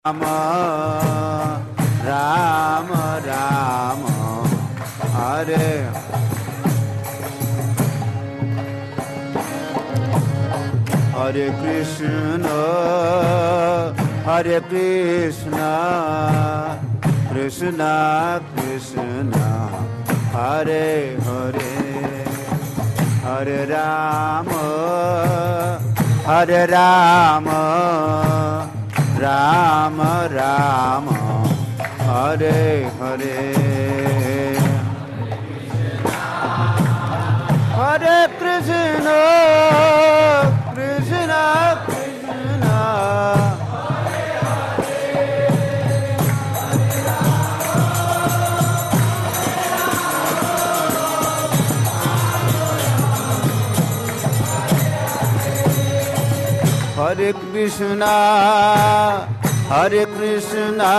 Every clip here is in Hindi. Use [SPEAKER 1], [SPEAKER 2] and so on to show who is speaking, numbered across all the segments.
[SPEAKER 1] Rama Rama Rama Hare Hare Krishna Hare Krishna Krishna Krishna Hare Hare Hare Rama Hare Rama Rama Rama Hare Hare Hare Krishna Krishna Krishna Hare Krishna Hare Krishna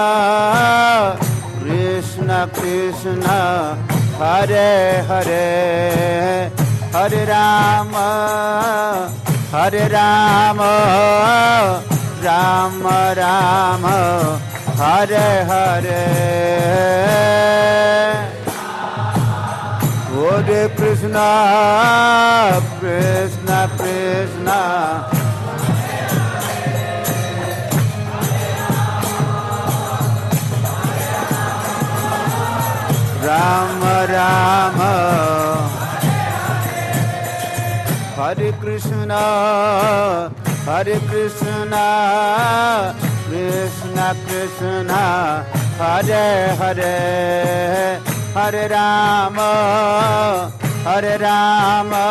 [SPEAKER 1] Krishna Krishna Hare Hare Hare Rama Hare Rama Rama Rama Hare Hare Hare Krishna Krishna Krishna Rama Rama Hare Krishna Hare Krishna Krishna Krishna Hare Hare Hare Rama Hare Rama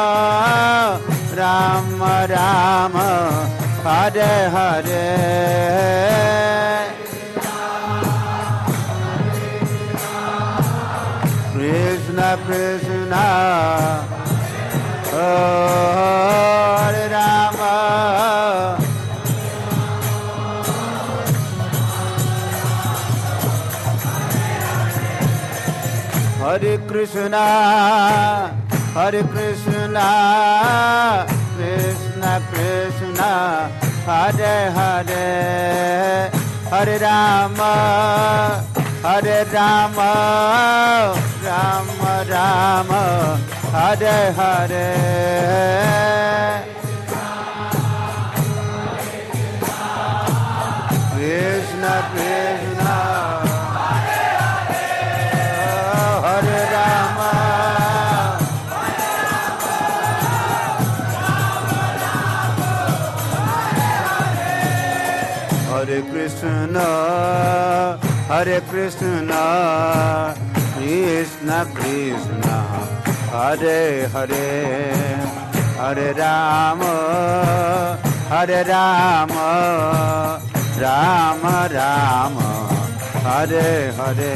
[SPEAKER 1] Rama Rama Hare Hare Krishna Krishna Hare Rama Hare Krishna Hare Krishna Krishna Krishna Hare Hare Hare Rama Hare Rama Rama Rama Hare Hare Krishna Krishna Hare Rama Hare Krishna Hare Krishna Krishna Krishna Hare Hare Hare Rama Hare Rama Rama Rama Hare Hare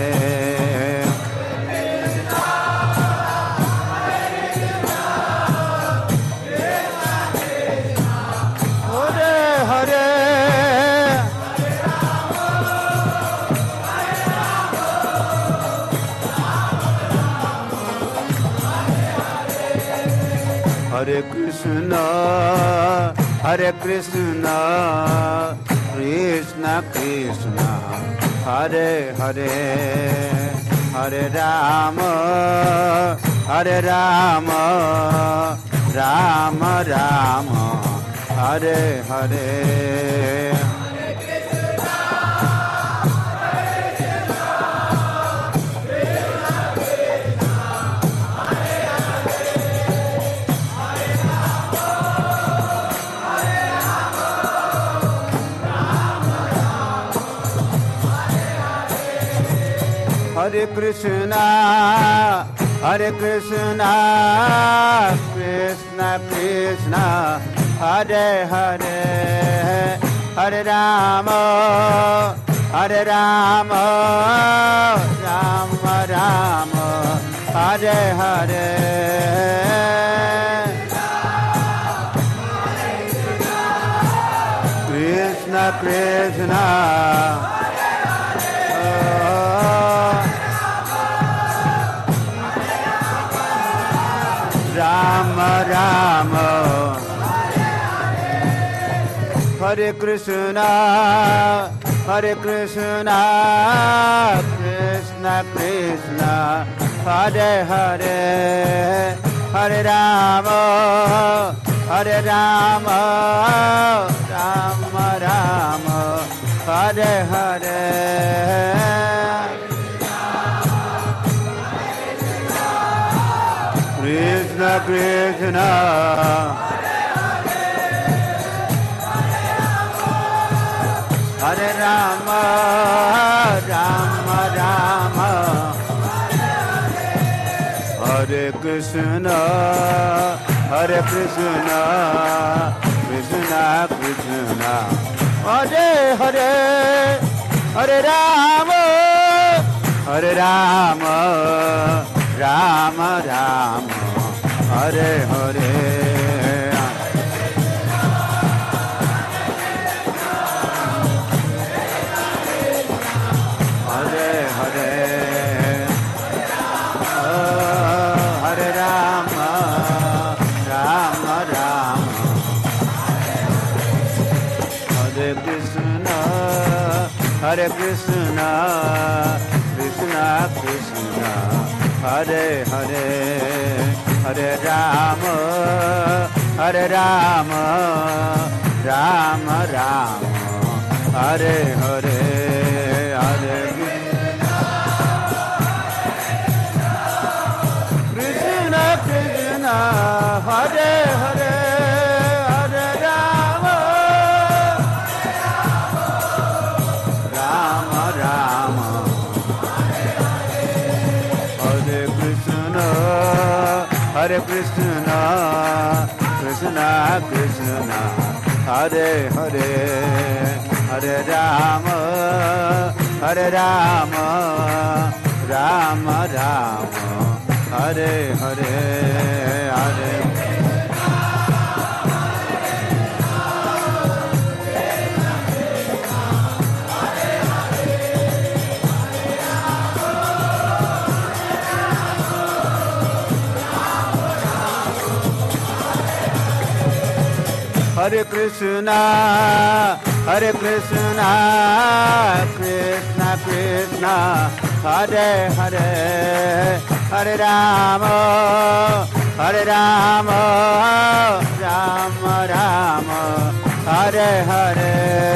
[SPEAKER 1] Hare Krishna Hare Krishna Krishna Krishna Hare Hare Hare Rama Hare Rama Rama Rama Hare Hare Hare Krishna Hare Krishna Krishna Krishna Hare Hare Hare Rama Hare Rama Rama Rama Hare Hare Krishna Krishna Rama Rama Hare Krishna Hare Krishna, Krishna Krishna, Hare Hare, Hare Rama, Hare Rama, Rama Rama, Hare Hare. Krishna Krishna, Hare Rama, Rama Rama, Hare Krishna, Hare Krishna, Krishna Krishna, Hare Hare, Hare Rama, Hare Rama, Rama Rama, Hare Hare. Hare Krishna, Krishna Krishna, Hare Hare, Hare Rama, Hare Rama, Rama Rama, Hare Hare, Hare Krishna Krishna, Hare Hare. Hare Krishna, Krishna Krishna, Hare Hare, Hare Rama, Hare Rama, Rama Rama, Hare Hare, Hare Hare Krishna, Hare Krishna, Krishna Krishna, Hare Hare, Hare Rama, Hare Rama, Rama Rama, Hare Hare.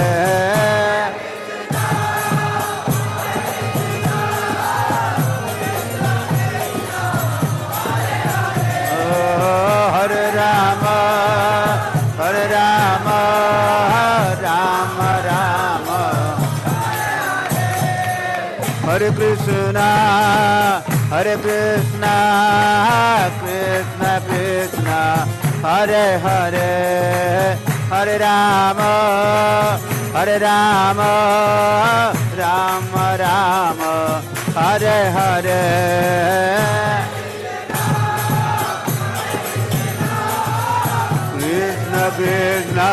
[SPEAKER 1] Hare Krishna, Hare Krishna, Krishna Krishna, Hare Hare, Hare Rama, Hare Rama, Rama Rama, Hare Hare. Krishna Krishna,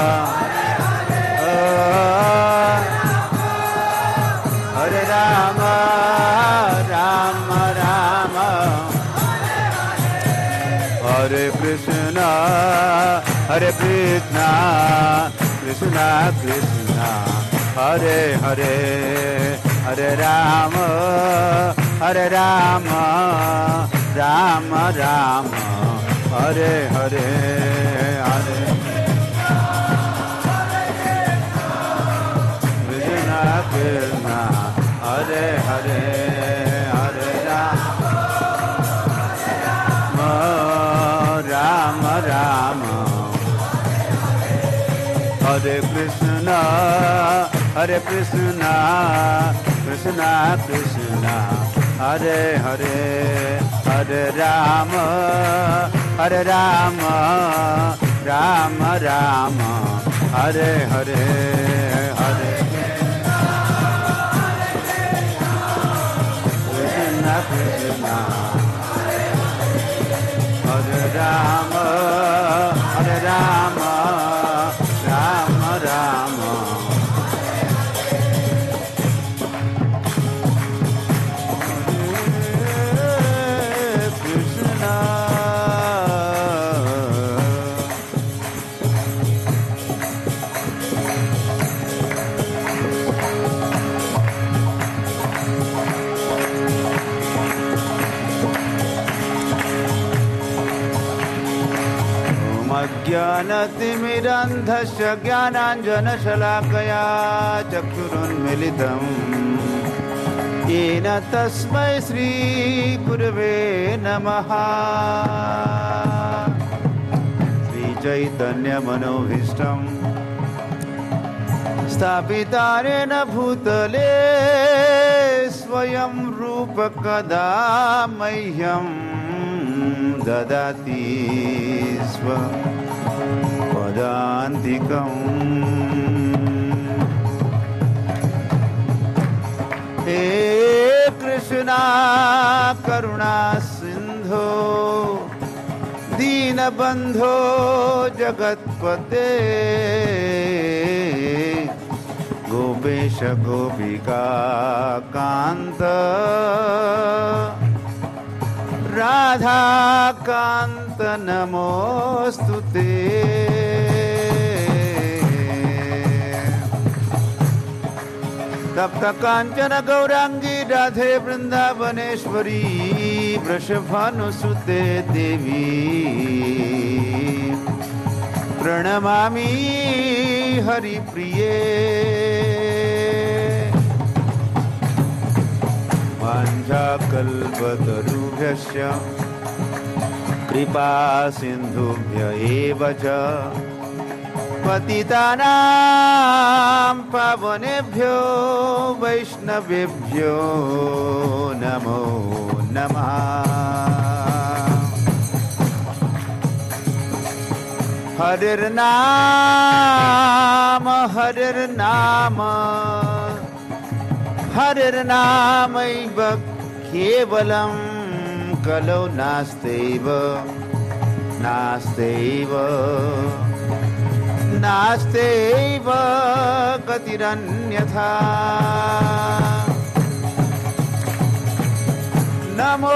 [SPEAKER 1] Hare Rama, Rama Rama, Hare Krishna, Hare Krishna, Krishna Krishna, Hare Hare, Hare Rama, Hare Rama, Rama Rama, Hare Hare, Hare Krishna Krishna, Hare Hare, Hare Rama, Rama Rama, Hare Krishna, Hare Krishna, Krishna Krishna, Hare Hare, Hare Rama, Hare Rama, Rama Rama, Hare Hare, Hare Krishna Krishna, Hare Rama, Hare Rama, Rama Rama. ज्ञानतिमिरन्धस्य ज्ञानाञ्जनशलाकया चक्षुरुन्मीलितं येन तस्मै श्रीगुरवे नमः। श्रीचैतन्यमनोभीष्टं स्थापितारेण भूतले स्वयं रूप कदा मह्यं ददाति स्वपदान्तिकम्। हे कृष्णा करुणा सिन्धो दीनबन्धो जगत्पते गोपेश गोपिका कान्त राधा कान्त नमोस्तुते। तप्त कांचन गौरांगी राधे वृंदावनेश्वरी वृषभानुसुते देवी प्रणमामि हरिप्रिये। वाञ्छाकल्पतरुभ्यश्च कृपा सिन्धुभ्य एव च पतितानां पावनेभ्यो वैष्णवेभ्यो नमो नमः। हरिर्नाम हरिर्नाम हरिर्नामैव केवलं कलौ नास्त्यैव नास्त्यैव नास्त्यैव गतिरन्यथा। नमो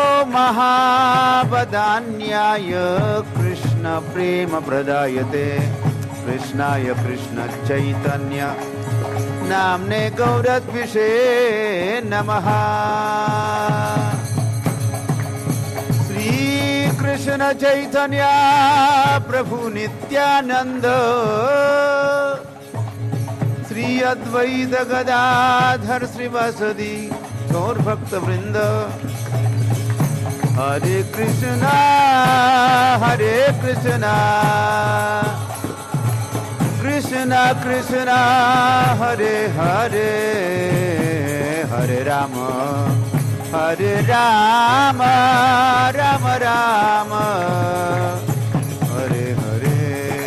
[SPEAKER 1] महावदान्याय कृष्ण प्रेम प्रदायते कृष्णाय कृष्ण चैतन्य नाम्ने गौरद्विषे नमः। कृष्ण चैतन्य प्रभु नित्यानंद श्री अद्वैत गदाधर श्रीवासदि गौर भक्त वृंद। हरे कृष्णा कृष्णा कृष्णा हरे हरे हरे राम राम राम हरे हरे।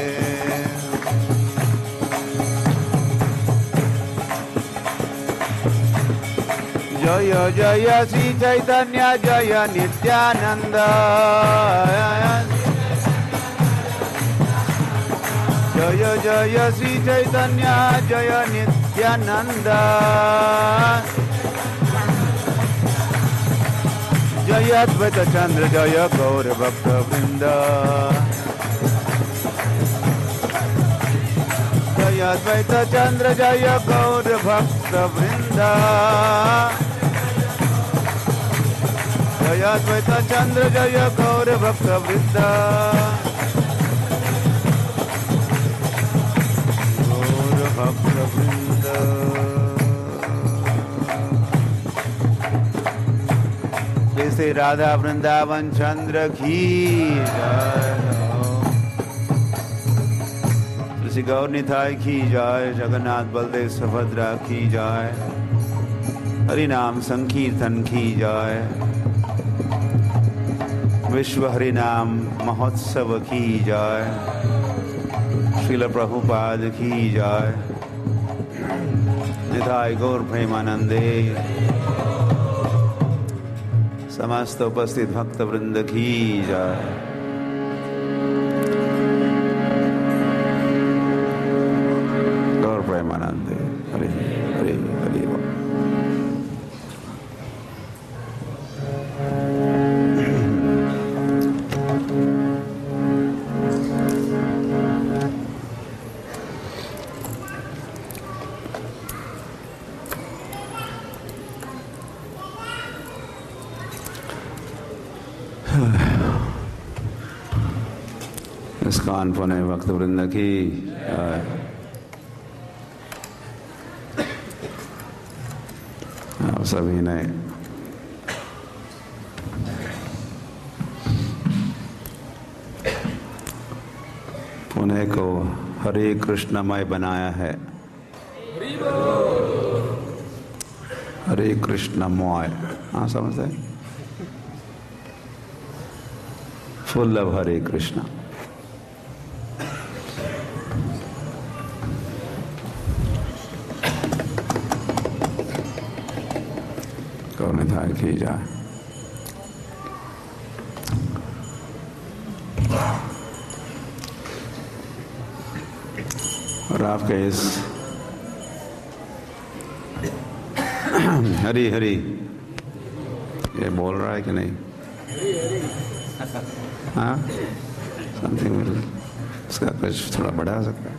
[SPEAKER 1] जय जय श्री चैतन्य जय नित्यानंद जय जय श्री चैतन्य जय नित्यानंद जय अद्वैत चंद्र जय गौर भक्त वृंद जय अद्वैत चंद्र जय गौर भक्त वृंद जय अद्वैत चंद्र जय गौर भक्त वृंद गौर भक्त वृंद। श्री राधा वृंदावन चंद्र की जय। श्री गौर निताय की जय। जगन्नाथ बलदेव सुभद्रा की जय। हरि नाम संकीर्तन की जय। विश्व हरि नाम महोत्सव की जय। श्रील प्रभुपाद की जय। निताय गौर प्रेमानंदे। समस्त उपस्थित भक्त वृंद की जय। गौर प्रेमानंद हरे हरे हरे। इस्कॉन पुणे भक्त वृंद की आप सभी ने पुणे को हरे कृष्णमय बनाया है। हरे कृष्णमय, हाँ समझते हैं, फुल ऑफ हरे कृष्णा। गौरनिताय की जाए। और आपके इस हरी हरी ये बोल रहा है कि नहीं? हाँ, समथिंग उसका कुछ थोड़ा बढ़ा सकता है।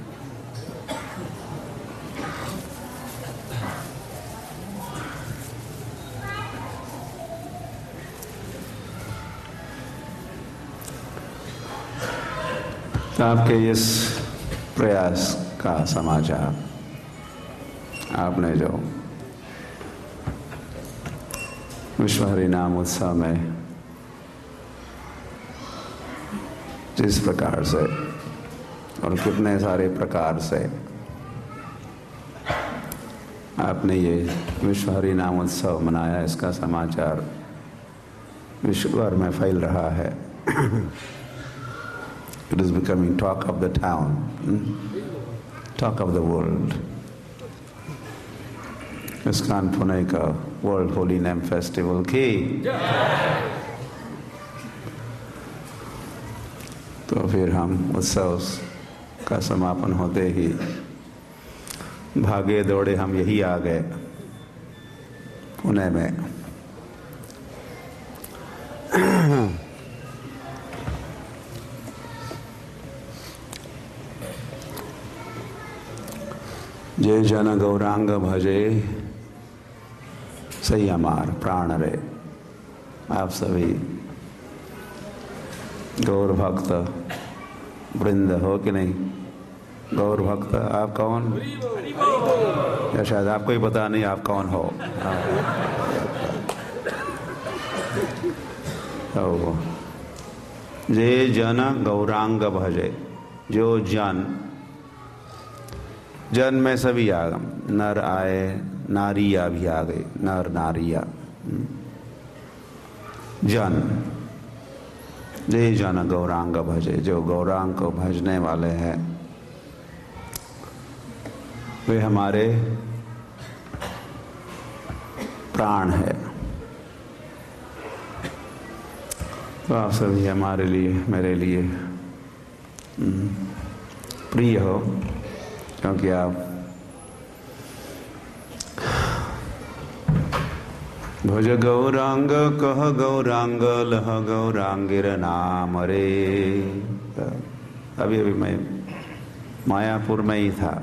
[SPEAKER 1] तो आपके इस प्रयास का समाचार, आपने जो विश्व हरिनाम उत्सव में जिस प्रकार से और कितने सारे प्रकार से आपने ये विश्व हरिनाम उत्सव मनाया, इसका समाचार विश्व भर में फैल रहा है। It is becoming talk of the town, talk of the world. ISKCON Pune का वर्ल्ड होली नेम फेस्टिवल की तो फिर हम उत्सव का समापन होते ही भागे दौड़े हम यही आ गए पुणे में। जय जन गौरांग भजे सही हमार प्राण रे। आप सभी गौर भक्त वृंद हो कि नहीं? गौर भक्त आप कौन? या शायद आपको ही पता नहीं आप कौन हो। तो जय जन गौरांग भजे, जो जन, जन में सभी आगम, नर आए, नारिया भी आ गई, नर नारिया, जन, जय जन गौरांग भजे, जो गौरांग को भजने वाले हैं वे हमारे प्राण है। तो आप सभी हमारे लिए, मेरे लिए प्रिय हो, क्योंकि आप भज गौरांग कह गौरांग लह गौरांगिर नाम रे। अभी अभी मैं मायापुर में ही था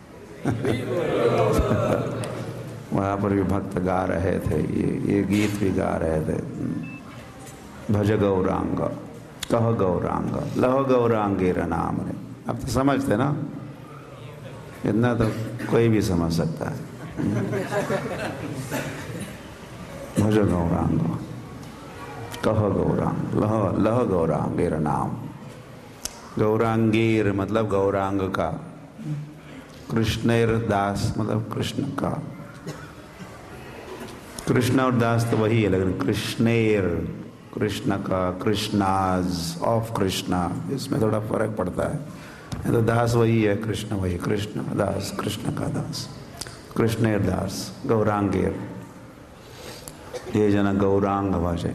[SPEAKER 1] वहाँ पर भी भक्त गा रहे थे, ये गीत भी गा रहे थे। भज गौरांग कह गौरांग लह गौरांगिर नाम रे। अब तो समझते ना, इतना तो कोई भी समझ सकता है। भज गौरांग कह गौरांग लह लह गौरांगीर नाम। गौरांगीर मतलब गौरांग का, कृष्णेर दास मतलब कृष्ण का। कृष्ण और दास तो वही है, लेकिन कृष्णेर कृष्ण का, कृष्णाज ऑफ कृष्णा, इसमें थोड़ा फर्क पड़ता है। तो दास वही है, कृष्ण वही, कृष्ण दास, कृष्ण का दास, कृष्णेर दास गौरांगीर। ये जन गौरांग भजे।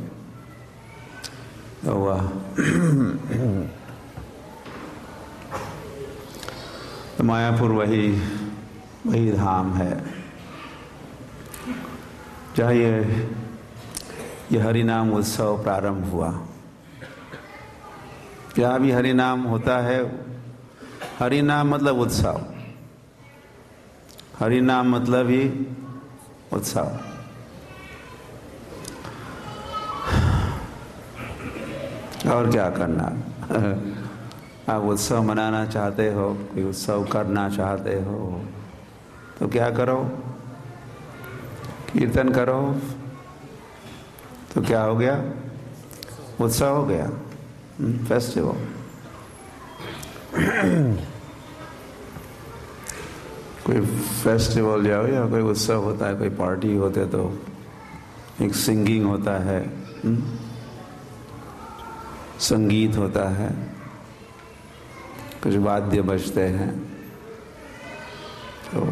[SPEAKER 1] तो मायापुर वही धाम है जहाँ ये हरिनाम उत्सव प्रारंभ हुआ। क्या भी हरिनाम होता है? हरिनाम मतलब उत्सव, हरिनाम मतलब ही उत्सव। और क्या करना आप उत्सव मनाना चाहते हो, कोई उत्सव करना चाहते हो, तो क्या करो? कीर्तन करो, तो क्या हो गया? उत्सव हो गया, फेस्टिवल। कोई फेस्टिवल जाओ या कोई उत्सव होता है, कोई पार्टी होते तो एक सिंगिंग होता है, संगीत होता है, कुछ वाद्य बजते हैं, तो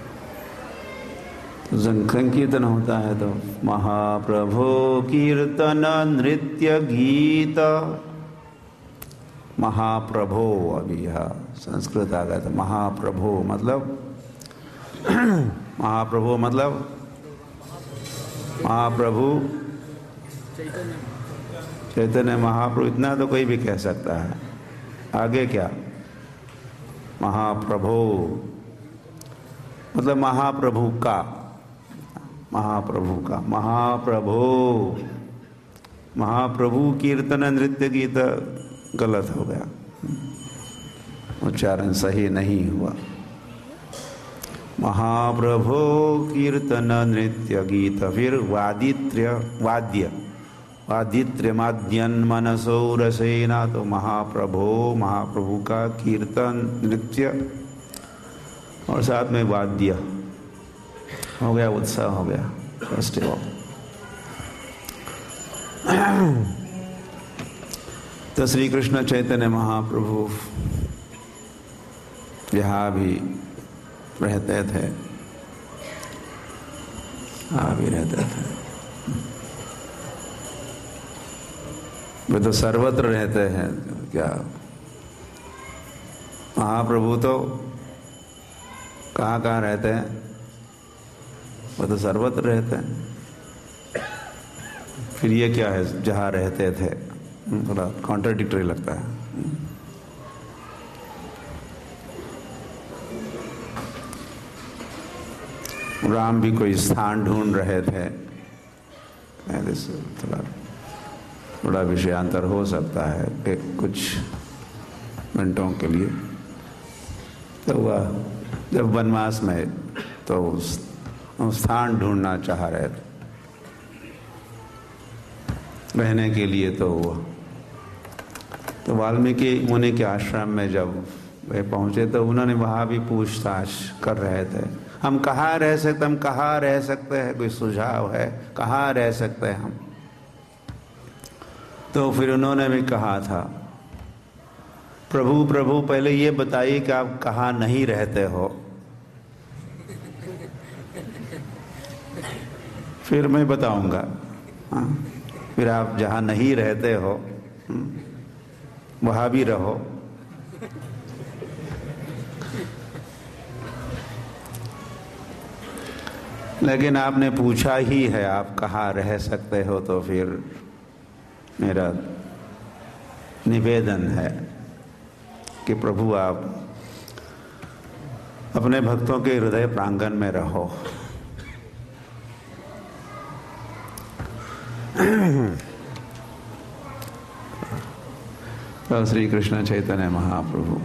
[SPEAKER 1] संकीर्तन होता है, तो महाप्रभु कीर्तन नृत्य गीत। महाप्रभो, अभी यह संस्कृत आ गया था। महाप्रभो मतलब महाप्रभु मतलब महाप्रभु चैतन्य महाप्रभु, इतना तो कोई भी कह सकता है। आगे क्या? महाप्रभु मतलब महाप्रभु का, महाप्रभु का, महाप्रभु। महाप्रभु कीर्तन नृत्य गीत गलत हो गया, उच्चारण सही नहीं हुआ। महाप्रभु कीर्तन नृत्य गीत, फिर वादित्र माद्यन मनसो रसेना, तो महाप्रभु का कीर्तन नृत्य और साथ में वाद्य हो गया, उत्सव हो गया, फेस्टिवल। तो श्री कृष्ण चैतन्य महाप्रभु यहाँ भी रहते थे, यहाँ भी रहते थे। वे तो सर्वत्र रहते हैं। क्या महाप्रभु तो कहाँ कहाँ रहते हैं? वो तो सर्वत्र रहते हैं। फिर ये क्या है जहाँ रहते थे? थोड़ा कॉन्ट्राडिक्टरी लगता है। राम भी कोई स्थान ढूंढ रहे थे, थोड़ा विषयांतर हो सकता है कि कुछ मिनटों के लिए। तो वह जब वनवास में तो स्थान ढूंढना चाह रहे थे रहने के लिए, तो वाल्मीकि मुनि के आश्रम में जब वे पहुंचे तो उन्होंने वहाँ भी पूछताछ कर रहे थे, हम कहाँ रह सकते, हम कहाँ रह सकते हैं, कोई सुझाव है, कहाँ रह सकते हैं हम? तो फिर उन्होंने भी कहा था, प्रभु प्रभु पहले ये बताइए कि आप कहाँ नहीं रहते हो, फिर मैं बताऊंगा। हाँ, फिर आप जहाँ नहीं रहते हो वहाँ भी रहो। लेकिन आपने पूछा ही है आप कहाँ रह सकते हो, तो फिर मेरा निवेदन है कि प्रभु आप अपने भक्तों के हृदय प्रांगण में रहो। तो श्री कृष्ण चैतन्य महाप्रभु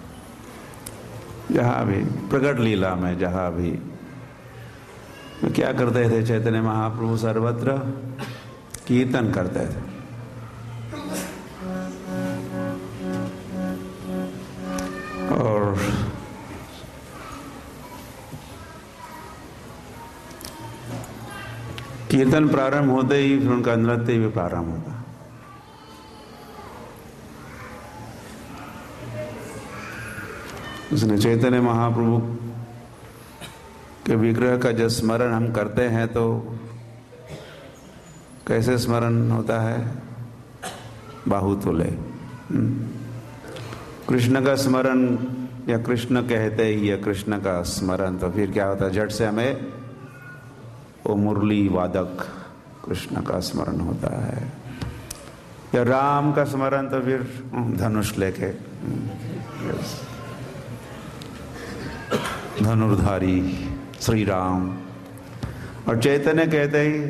[SPEAKER 1] जहाँ भी प्रकट लीला में, जहाँ भी क्या करते थे चैतन्य महाप्रभु? सर्वत्र कीर्तन करते थे। और कीर्तन प्रारंभ होते ही फिर उनका नृत्य भी प्रारंभ होता। उसने चैतन्य महाप्रभु के विग्रह का जब स्मरण हम करते हैं तो कैसे स्मरण होता है? बाहुतुले। कृष्ण का स्मरण या कृष्ण कहते ही या कृष्ण का स्मरण, तो फिर क्या होता है? झट से हमें वो मुरली वादक कृष्ण का स्मरण होता है, या राम का स्मरण तो फिर धनुष लेके धनुर्धारी श्री राम। और चैतन्य कहते ही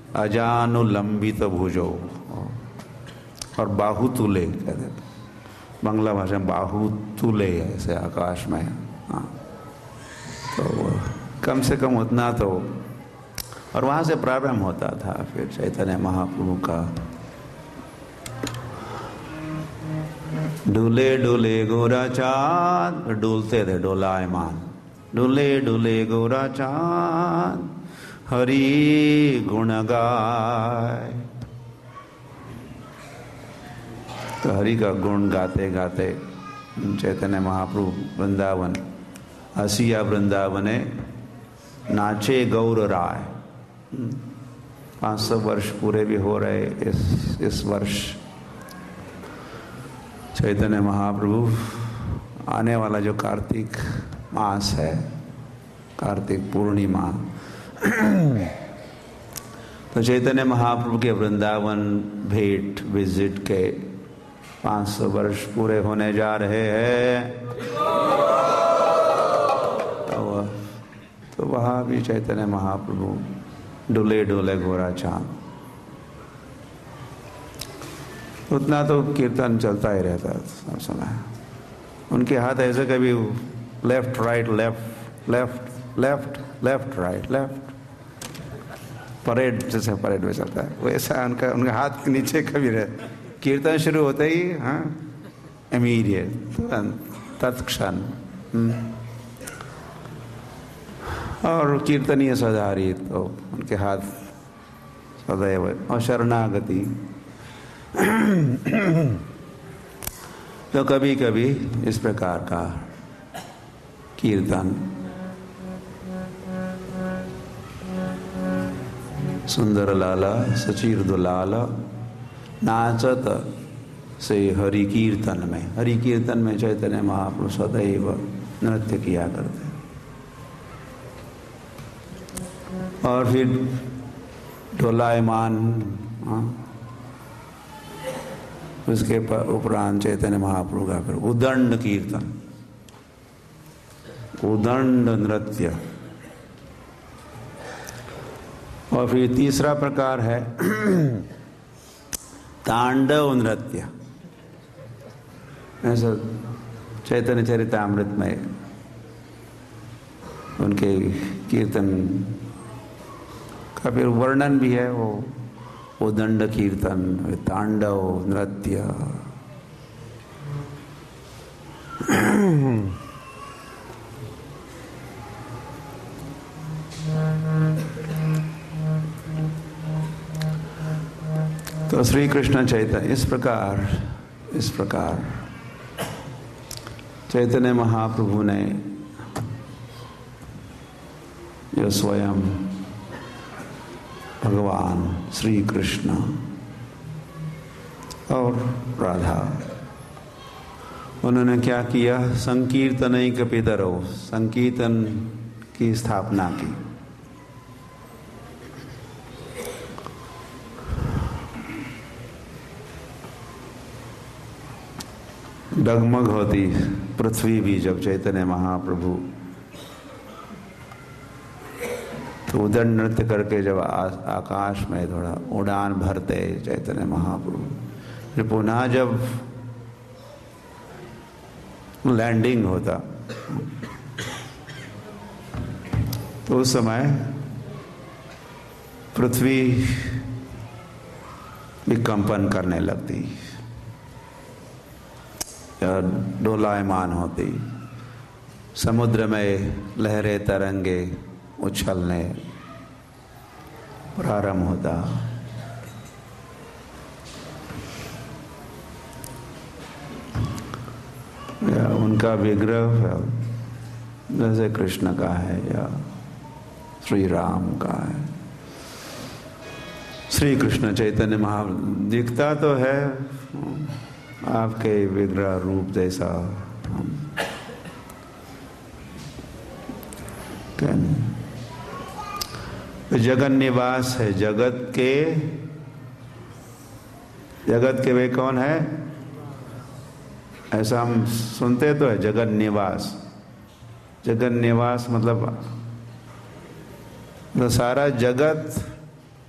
[SPEAKER 1] अजानुलंबित भुजो और बाहुतुले कहते, बांग्ला भाषा में बाहु तुले, ऐसे आकाश में। हाँ, तो कम से कम उतना तो, और वहाँ से प्रारंभ होता था फिर चैतन्य महाप्रभु का। डुले डुले गोरा चाँद, डुलते थे डोलायमान, डुले डुले गोरा चाँद हरि गुण गाय। तो हरि का गुण गाते गाते चैतन्य महाप्रभु वृंदावन, हसिया वृंदावने नाचे गौर राय। 500 वर्ष पूरे भी हो रहे इस वर्ष। चैतन्य महाप्रभु आने वाला जो कार्तिक मास है, कार्तिक पूर्णिमा, तो चैतन्य महाप्रभु के वृंदावन भेंट विजिट के 500 वर्ष पूरे होने जा रहे हैं। तो वहाँ भी चैतन्य महाप्रभु डुले डुले गोरा चाँद, उतना तो कीर्तन चलता ही रहता सब समय। उनके हाथ ऐसे कभी left right left left left left right left, parade जैसे परेड में चलता है वैसा उनका हाथ के नीचे कभी रहे। कीर्तन शुरू होते ही हाँ इमीडिएट, तुरंत तत्क्षण। और कीर्तनीय सदारी, तो उनके हाथ सदैव, और शरणागति। तो कभी कभी इस प्रकार का कीर्तन सुंदर लाला सचीर दुलाला नाचत से हरि कीर्तन में, हरि कीर्तन में चैतन्य महाप्रभु सदैव नृत्य किया करते। और फिर डोलायमान, उसके उपरांत चैतन्य महाप्रभु का फिर उदंड कीर्तन, उदंड नृत्य। और फिर तीसरा प्रकार है तांडव नृत्य। ऐसा चैतन्य चरितामृत में उनके कीर्तन का फिर वर्णन भी है, वो उदंड कीर्तन, तांडव नृत्य। तो श्री कृष्ण चैतन्य इस प्रकार चैतन्य महाप्रभु ने जो स्वयं भगवान श्री कृष्ण और राधा, उन्होंने क्या किया? संकीर्तनैक पितरो, संकीर्तन की स्थापना की। डगमग होती पृथ्वी भी जब चैतन्य महाप्रभु तो उदंड नृत्य करके जब आकाश में थोड़ा उड़ान भरते चैतन्य महाप्रभु, फिर पुनः जब लैंडिंग होता तो उस समय पृथ्वी भी कंपन करने लगती, डोलायमान होती, समुद्र में लहरें तरंगे उछलने प्रारंभ होता। या उनका विग्रह जैसे कृष्ण का है या श्री राम का है, श्री कृष्ण चैतन्य महाप्रभु दिखता तो है आपके विग्रह रूप जैसा। जगन निवास है, जगत के वे कौन है? ऐसा हम सुनते तो है जगन निवास। जगन निवास मतलब तो सारा जगत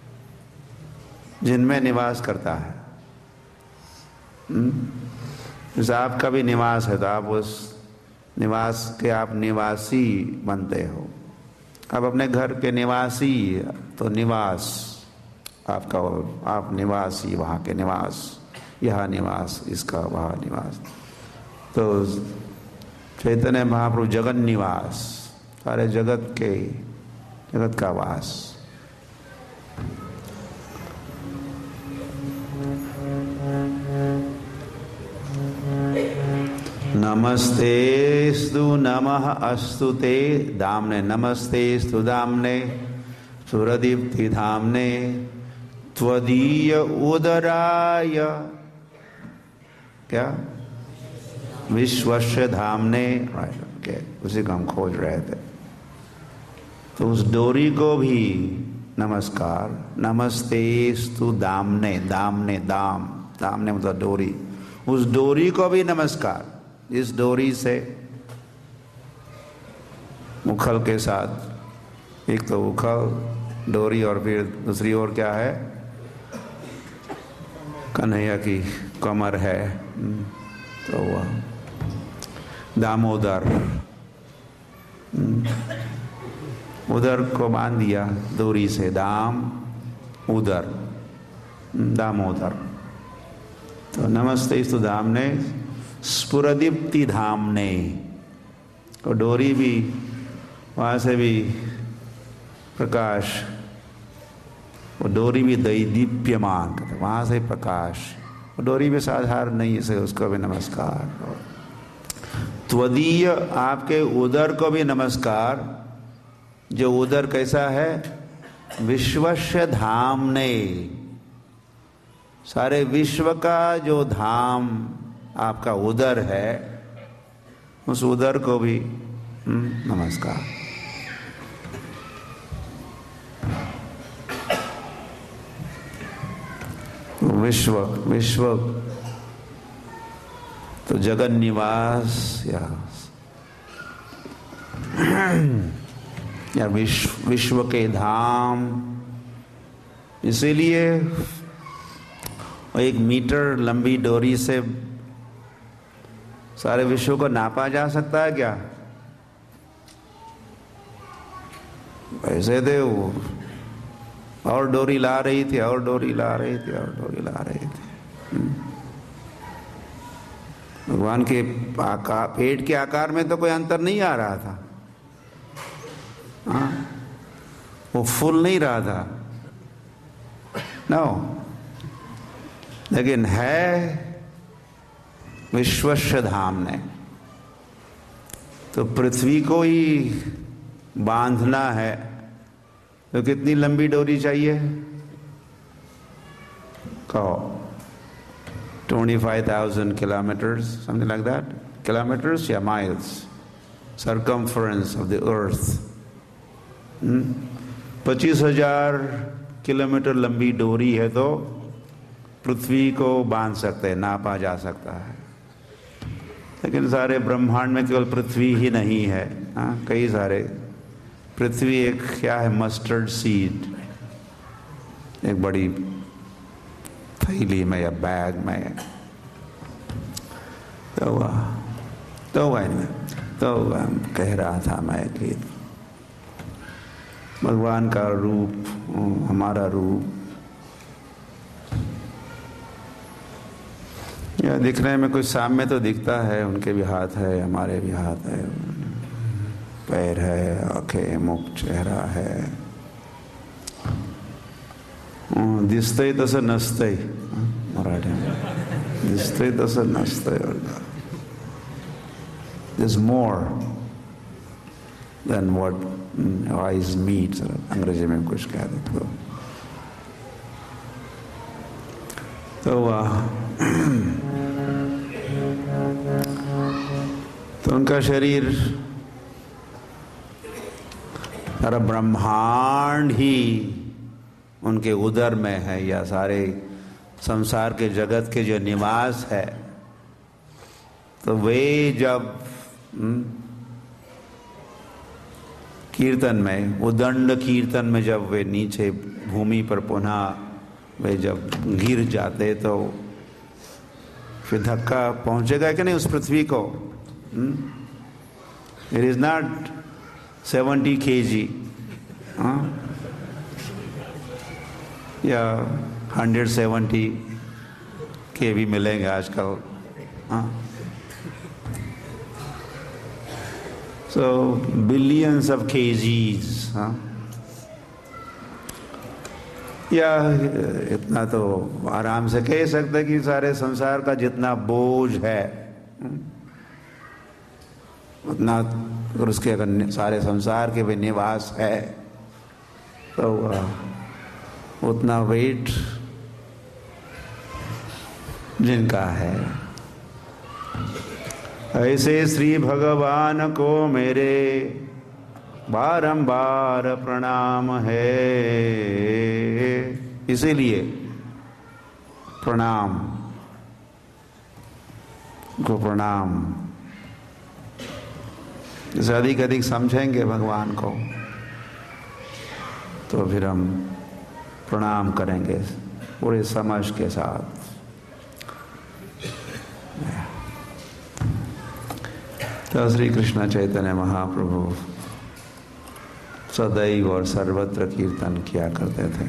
[SPEAKER 1] जिनमें निवास करता है। जैसे आपका भी निवास है तो आप उस निवास के आप निवासी बनते हो। आप अपने घर के निवासी, तो निवास आपका, आप निवासी, वहाँ के निवास, यहाँ निवास, इसका वहाँ निवास। तो चैतन्य महाप्रभु जगन निवास, सारे जगत का वास। नमस्तेस्तु नमः अस्तुते दाम्ने, नमस्तेस्तु दाम्ने सुरदीप्ति धाम्ने त्वदीय उदराय, क्या, विश्वस्य धाम्ने। उसी को हम खोज रहे थे। तो उस डोरी को भी नमस्कार। नमस्तेस्तु दाम्ने, दाम्ने दाम, दाम्ने मतलब डोरी, उस डोरी को भी नमस्कार। इस डोरी से उखल के साथ, एक तो उखल डोरी और फिर दूसरी ओर क्या है, कन्हैया की कमर है, तो वह दामोदर, उदर को बांध दिया डोरी से, दाम उदर, दामोदर। तो नमस्तेस्तु धाम्ने स्फुरदीप्ति धाम्ने, और डोरी भी वहाँ से भी प्रकाश, वो डोरी भी दैदीप्यमान, वहाँ से प्रकाश, वो डोरी भी साधारण नहीं है, उसको भी नमस्कार। त्वदीय, आपके उदर को भी नमस्कार। जो उदर कैसा है, विश्वस्य धाम्ने, सारे विश्व का जो धाम आपका उदर है, उस उदर को भी नमस्कार। विश्व तो जगन निवास या विश्व के धाम। इसीलिए 1 मीटर लंबी डोरी से सारे विश्व को नापा जा सकता है क्या? ऐसे थे वो, और डोरी ला रही थी, और डोरी ला रही थी, और डोरी ला रही थी। भगवान के पेट के आकार में तो कोई अंतर नहीं आ रहा था, हाँ? वो फूल नहीं रहा था, नो, लेकिन है विश्वस्य धाम्ने। तो पृथ्वी को ही बांधना है तो कितनी लंबी डोरी चाहिए? कहो 25,000 kilometers, something like that, kilometers या miles, circumference of the earth। 25,000 kilometre लंबी डोरी है तो पृथ्वी को बांध सकते हैं, नापा जा सकता है। लेकिन सारे ब्रह्मांड में केवल पृथ्वी ही नहीं है, हाँ, कई सारे। पृथ्वी एक क्या है, मस्टर्ड सीड, एक बड़ी थैली में या बैग में। तो कह रहा था मैं कि भगवान का रूप, हमारा रूप, या दिखने में कुछ सामने तो दिखता है, उनके भी हाथ है, हमारे भी हाथ है, पैर है, आंखें, मुख, चेहरा है, दिसतंय तसं नसतंय, मराठी में दिसतंय तसं नसतंय। There's more than what eyes meet, अंग्रेजी में कुछ कह दे तो उनका शरीर, सारा ब्रह्मांड ही उनके उदर में है, या सारे संसार के जगत के जो निवास है। तो वे जब कीर्तन में, उदंड कीर्तन में जब वे नीचे भूमि पर पुनः वे जब गिर जाते तो फिर धक्का पहुंचेगा कि नहीं उस पृथ्वी को? इट इज नॉट 70 kg या 170 के भी मिलेंगे आजकल। So billions of kgs। या इतना तो आराम से कह सकते कि सारे संसार का जितना बोझ है उतना, अगर उसके अगर सारे संसार के भी निवास है तो उतना वेट जिनका है। ऐसे श्री भगवान को मेरे बारंबार प्रणाम है। इसीलिए प्रणाम को प्रणाम, जैसे अधिक अधिक समझेंगे भगवान को तो फिर हम प्रणाम करेंगे पूरे समझ के साथ। तो श्री कृष्ण चैतन्य महाप्रभु सदैव और सर्वत्र कीर्तन किया करते थे।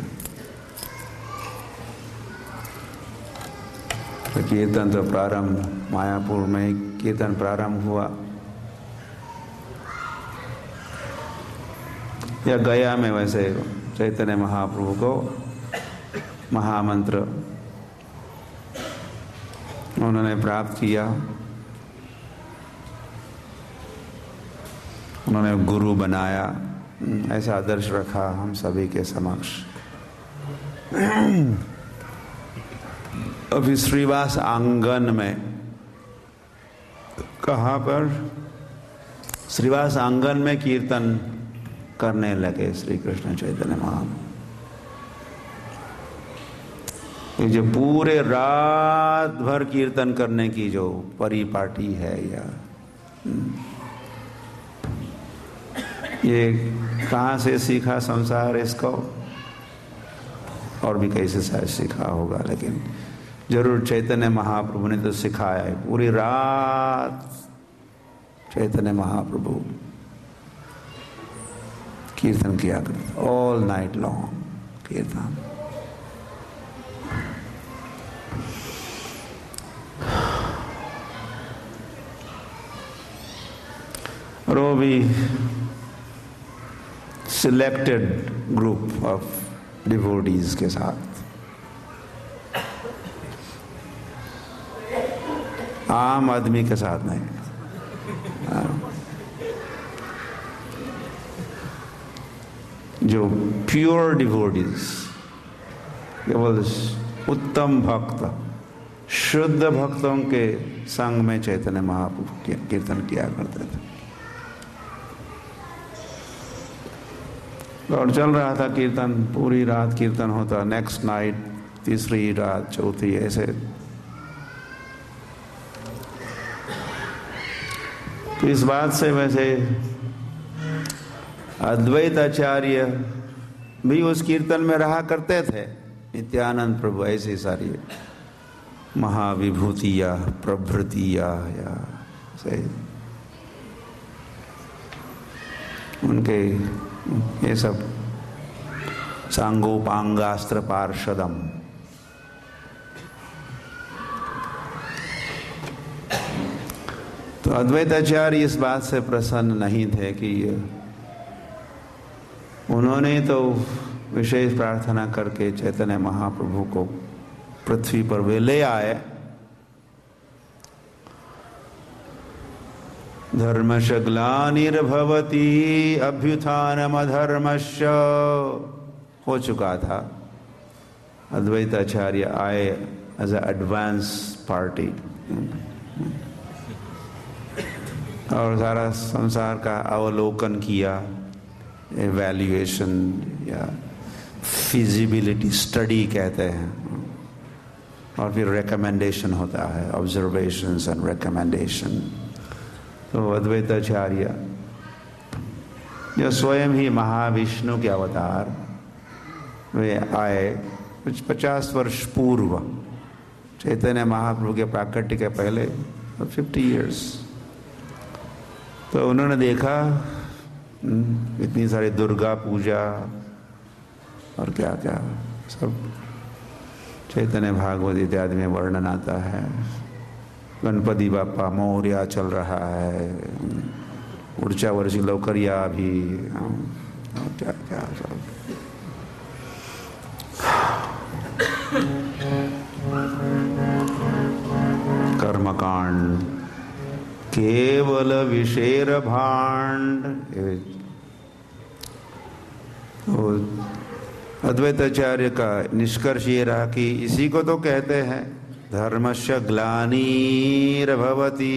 [SPEAKER 1] तो कीर्तन तो प्रारंभ मायापुर में कीर्तन प्रारंभ हुआ, या गया में वैसे चैतन्य महाप्रभु को महामंत्र उन्होंने प्राप्त किया, उन्होंने गुरु बनाया, ऐसा आदर्श रखा हम सभी के समक्ष। अभी श्रीवास आंगन में, कहाँ पर? श्रीवास आंगन में कीर्तन करने लगे श्री कृष्ण चैतन्य महाप्रभु। ये जो पूरे रात भर कीर्तन करने की जो परिपाटी है, या ये कहाँ से सीखा संसार इसको? और भी कैसे शायद सीखा होगा, लेकिन जरूर चैतन्य महाप्रभु ने तो सिखाया है। पूरी रात चैतन्य महाप्रभु कीर्तन किया करते, ऑल नाइट लॉन्ग कीर्तन। और वो भी सिलेक्टेड ग्रुप ऑफ डिवोटीज के साथ, आम आदमी के साथ नहीं। जो प्योर डिवोटीज, केवल उत्तम भक्त, शुद्ध भक्तों के संग में चैतन्य महाप्रभु कीर्तन किया करते थे। और चल रहा था कीर्तन, पूरी रात कीर्तन होता, नेक्स्ट नाइट, तीसरी रात, चौथी, ऐसे। तो इस बात से वैसे अद्वैत आचार्य भी उस कीर्तन में रहा करते थे। नित्यानंद प्रभु ऐसी सारी महाविभूतियाँ, प्रभृतियाँ, या सही उनके ये सब सांगोपांगास्त्र पार्षदम। तो अद्वैताचार्य इस बात से प्रसन्न नहीं थे कि उन्होंने तो विशेष प्रार्थना करके चैतन्य महाप्रभु को पृथ्वी पर वे ले आए। धर्मश ग्लानिर्भवति अभ्युत्थानमधर्मस्य हो चुका था। अद्वैताचार्य आए एज ए एडवांस पार्टी और सारा संसार का अवलोकन किया, एवैल्यूएशन या फिजिबिलिटी स्टडी कहते हैं, और फिर रिकमेंडेशन होता है, ऑब्जर्वेशंस एंड रिकमेंडेशन। तो अद्वैताचार्य जो स्वयं ही महाविष्णु के अवतार वे आए कुछ 50 वर्ष पूर्व, चैतन्य महाप्रभु के प्राकट्य के पहले 50 years। तो उन्होंने देखा इतनी सारी दुर्गा पूजा और क्या क्या सब चैतन्य भागवत इत्यादि में वर्णन आता है। गणपति बापा मोरया चल रहा है, ऊर्जा वर्षी लौकरिया भी, क्या क्या सब। कर्मकांड केवल विशेर भांड। तो अद्वैताचार्य का निष्कर्ष ये रहा कि इसी को तो कहते हैं धर्मस्य ग्लानिर्भवति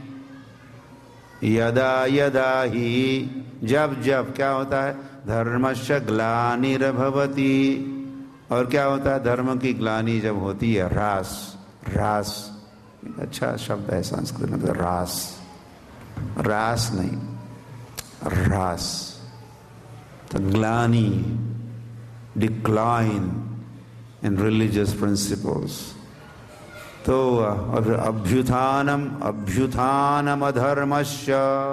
[SPEAKER 1] यदा यदा ही, जब जब क्या होता है, धर्मस्य ग्लानिर्भवति। और क्या होता है, धर्म की ग्लानि जब होती है, ह्रास। ह्रास अच्छा शब्द है संस्कृत में, रास, रास नहीं, ह्रास। तो ग्लानि, डिक्लाइन इन रिलीजियस प्रिंसिपल्स। तो अभ्युत्थानम, अभ्युत्थानम अधर्मस्य,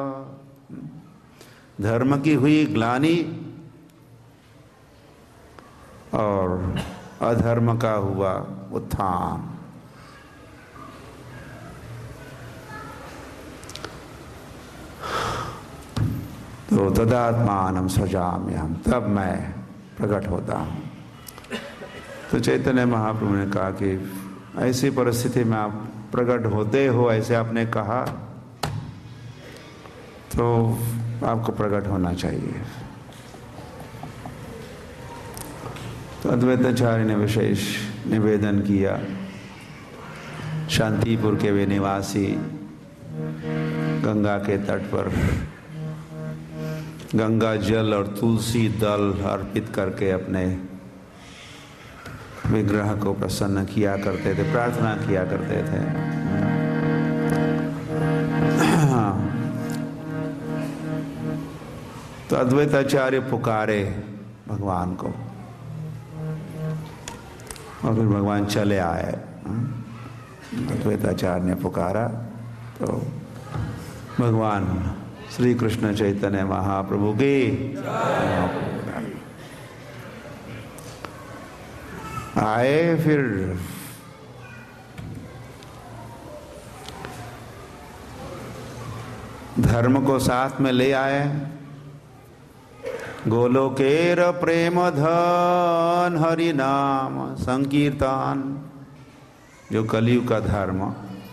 [SPEAKER 1] धर्म की हुई ग्लानि और अधर्म का हुआ उत्थान। तो तदात्मानं सृजाम्यहम्, तब मैं प्रकट होता हूँ। तो चैतन्य महाप्रभु ने कहा कि ऐसी परिस्थिति में आप प्रकट होते हो, ऐसे आपने कहा, तो आपको प्रकट होना चाहिए। तो अद्वैताचार्य ने विशेष निवेदन किया। शांतिपुर के वे निवासी गंगा के तट पर गंगा जल और तुलसी दल अर्पित करके अपने विग्रह को प्रसन्न किया करते थे, प्रार्थना किया करते थे। तो अद्वैताचार्य पुकारे भगवान को और फिर भगवान चले आए। अद्वैताचार्य ने पुकारा तो भगवान श्री कृष्ण चैतन्य महाप्रभु की आए। फिर धर्म को साथ में ले आए। गोलोकेर प्रेम धन हरि नाम संकीर्तन, जो कलयुग का धर्म।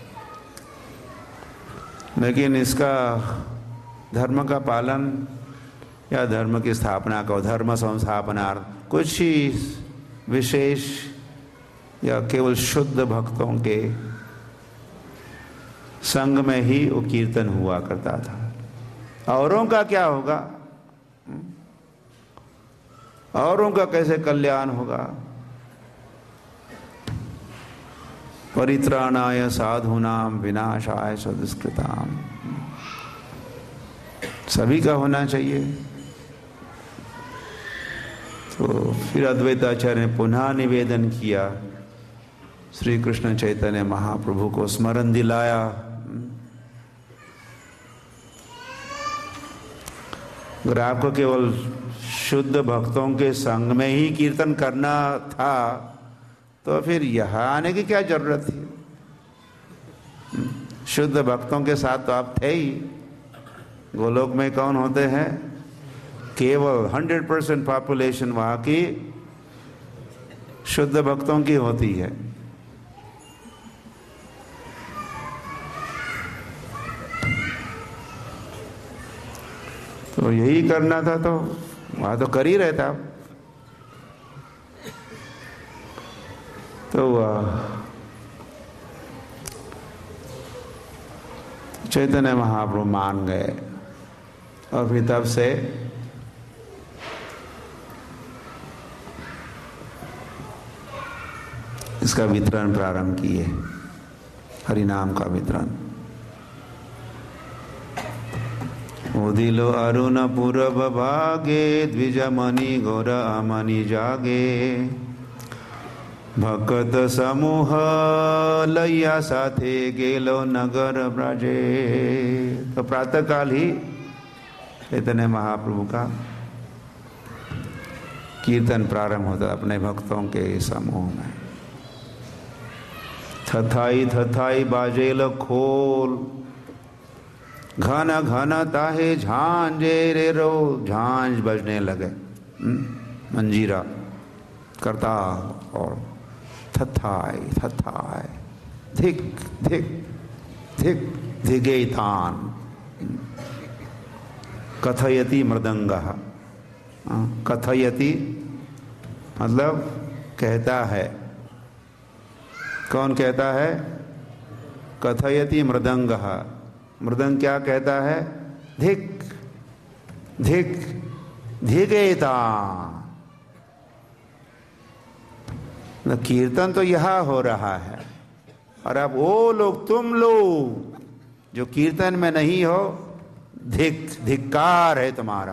[SPEAKER 1] लेकिन इसका धर्म का पालन या धर्म की स्थापना का, धर्म संस्थापनार्थ कुछ ही विशेष या केवल शुद्ध भक्तों के संग में ही वो कीर्तन हुआ करता था। औरों का क्या होगा, औरों का कैसे कल्याण होगा। परित्राणाय साधूनाम विनाशाय सदुष्कृताम, सभी का होना चाहिए। तो फिर अद्वैताचार्य ने पुनः निवेदन किया, श्री कृष्ण चैतन्य महाप्रभु को स्मरण दिलाया। अगर आपको केवल शुद्ध भक्तों के संग में ही कीर्तन करना था तो फिर यहाँ आने की क्या जरूरत थी। शुद्ध भक्तों के साथ तो आप थे ही। गोलोक में कौन होते हैं, केवल 100% पॉपुलेशन वहाँ की शुद्ध भक्तों की होती है। तो यही करना था, तो वहाँ तो कर ही रहता। तो चैतन्य महाप्रभु मान गए और फिर तब से इसका वितरण प्रारंभ किए, हरिनाम का वितरण। उदिलो अरुण पूरब भागे, द्विजमणि गौर अमणि जागे। ભક્ત સમૂહ લૈયા સાથે गेलो नगर ब्राजे। तो प्रातःकाल ही चैतन्य महाप्रभु का कीर्तन प्रारंभ होता अपने भक्तों के समूह में। थथाई थथाई बाजेल खोल, घन घन ताहे झांझे रे रो। झांझ बजने लगे, मंजीरा करता, और थथाई थथाई, धिक धिक धिक धिगे तान। कथयति मृदंगः, कथयति मतलब कहता है। कौन कहता है? कथयति मृदंगः। मृदंग क्या कहता है? धिक धिक धिगेता। कीर्तन तो यहाँ हो रहा है, और अब वो लोग, तुम लोग जो कीर्तन में नहीं हो, धिक्कार है तुम्हारा।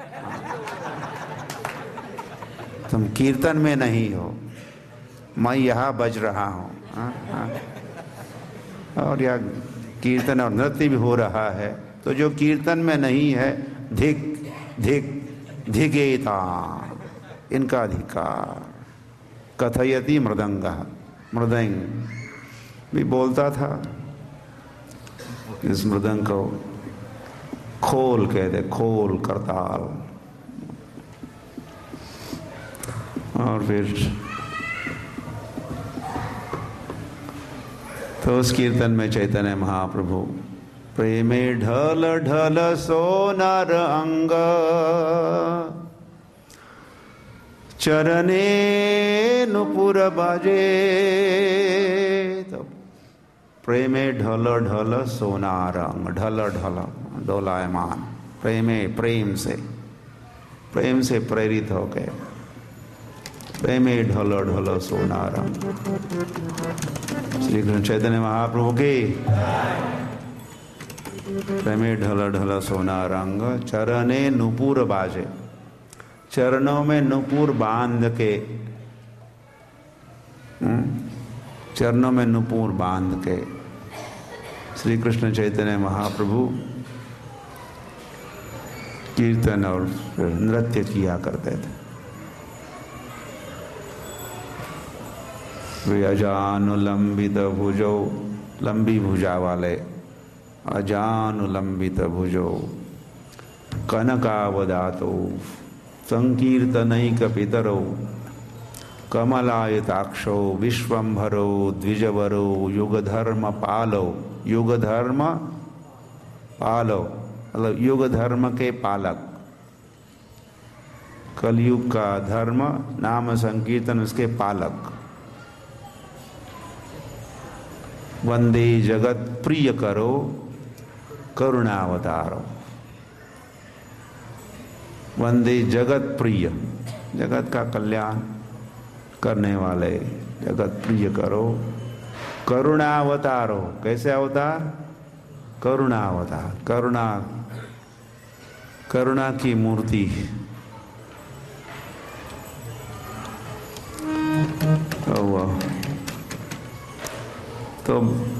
[SPEAKER 1] तुम कीर्तन में नहीं हो, मैं यहाँ बज रहा हूँ। और यह कीर्तन और नृत्य भी हो रहा है, तो जो कीर्तन में नहीं है, धिक धिक धिगेता, इनका अधिकार। कथयति मृदंगः, मृदंग भी बोलता था। इस मृदंग को खोल कहते, खोल करताल। और फिर तो उस कीर्तन में चैतन्य महाप्रभु प्रेमे ढल ढल सोनार अंग, चरणे नुपुर बाजे। तो प्रेमे ढल ढल सोनार अंग, ढल ढल डोलायमान, प्रेमे प्रेम से प्रेरित हो गए। प्रेमे ढल ढल सोनार अंग। श्री कृष्ण चैतन्य महाप्रभु के प्रेमे ढल ढल सोनार अंग, चरणे नुपुर बाजे। चरणों में नुपुर बांध के, चरणों में नुपुर बांध के श्री कृष्ण चैतन्य महाप्रभु कीर्तन और नृत्य किया करते थे। वे अजानुलंबित भुजो, लंबी भुजा वाले, अजानुलंबित भुजो, कनकावदातो, संकीर्तनैक पितरो, कमलायताक्षो, विश्वंभरो, द्विजवरो, युगधर्म पालो। युगधर्म पालो मतलब युग धर्म के पालक। कलयुग का धर्म नाम संकीर्तन, उसके पालक। वंदे जगत प्रिय करो, करुणावतारो। वंदे जगत प्रिय, जगत का कल्याण करने वाले, जगत प्रिय करो, करुणावतारो। कैसे अवतार? करुणावतार, करुणा की मूर्ति। तो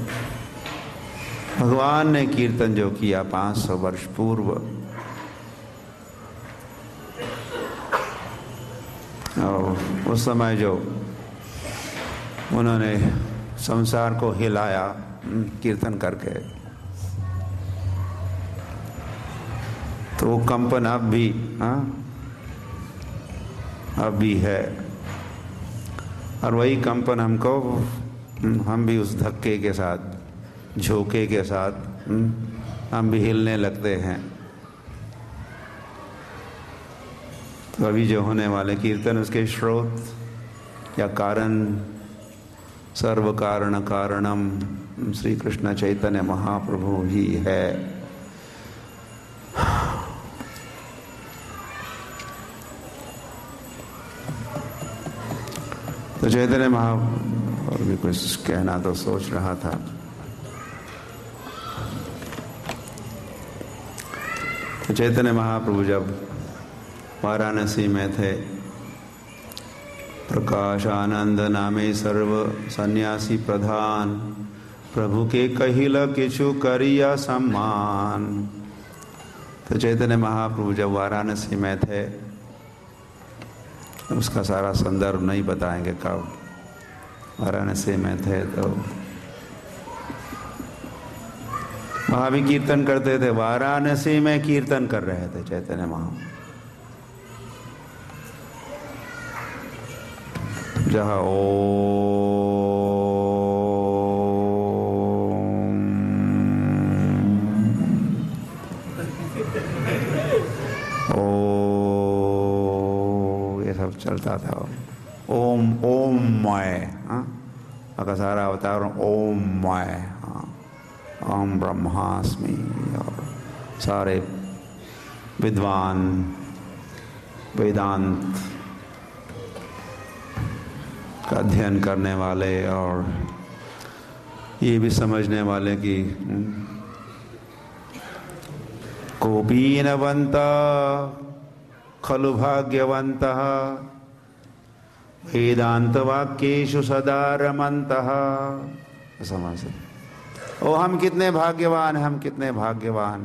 [SPEAKER 1] भगवान ने कीर्तन जो किया 500 वर्ष पूर्व, और उस समय जो उन्होंने संसार को हिलाया कीर्तन करके, तो वो कंपन अब भी है। और वही कंपन हमको, हम भी उस धक्के के साथ, झोंके के साथ हम भी हिलने लगते हैं। तो अभी जो होने वाले कीर्तन, उसके स्रोत या कारण, सर्व कारण कारणम श्री कृष्ण चैतन्य महाप्रभु ही है। तो चैतन्य और भी कुछ कहना तो सोच रहा था। तो चैतन्य महाप्रभु जब वाराणसी में थे, प्रकाशानंद नामे सर्व सन्यासी प्रधान, प्रभु के कहिल किछु करिया सम्मान। तो चैतन्य महाप्रभु जब वाराणसी में थे, उसका सारा संदर्भ नहीं बताएंगे कब वाराणसी में थे, तो वहाँ भी कीर्तन करते थे। वाराणसी में कीर्तन कर रहे थे चैतन्य महाप्रभु, जहाँ ये सब चलता था। ओम ओम मय, का सारा अवतार ओम मय, ओम ब्रह्मास्मि। और सारे विद्वान वेदांत का अध्ययन करने वाले और ये भी समझने वाले कि कोपीनवंता खलु भाग्यवंतः वेदांत वाक्येषु सदा रमन्तः। समझते, ओ हम कितने भाग्यवान, हम कितने भाग्यवान।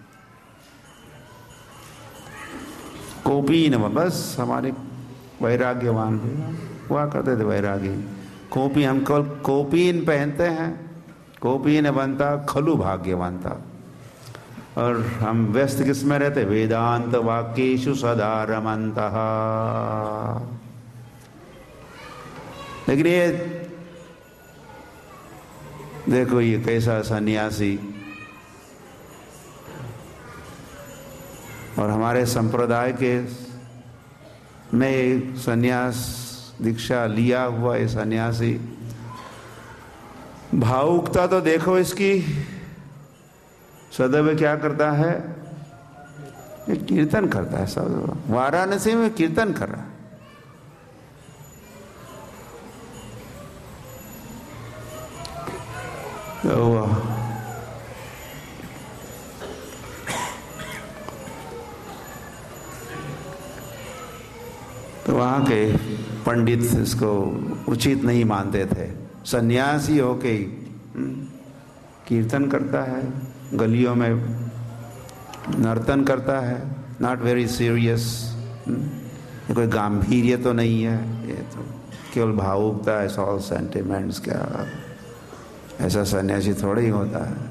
[SPEAKER 1] कोपीन, बस हमारे वैराग्यवान हुआ करते थे, वैरागी। कोपी, हम कल कोपीन पहनते हैं, कोपीन बनता खलु भाग्यवंता। और हम व्यस्त किस में रहते, वेदांत वाक्येषु सदा रमन्तः। लेकिन ये देखो, ये कैसा सन्यासी। और हमारे संप्रदाय के में सन्यास दीक्षा लिया हुआ ये सन्यासी, भावुकता तो देखो इसकी। सदैव क्या करता है, ये कीर्तन करता है। सब वाराणसी में कीर्तन कर रहा है। तो वहाँ के पंडित इसको उचित नहीं मानते थे। सन्यासी होके कीर्तन करता है, गलियों में नर्तन करता है, नॉट वेरी सीरियस। ये कोई गांभीर्य तो नहीं है, ये तो केवल भावुकता है, ऑल सेंटिमेंट्स। क्या ऐसा सन्यासी थोड़ा ही होता है।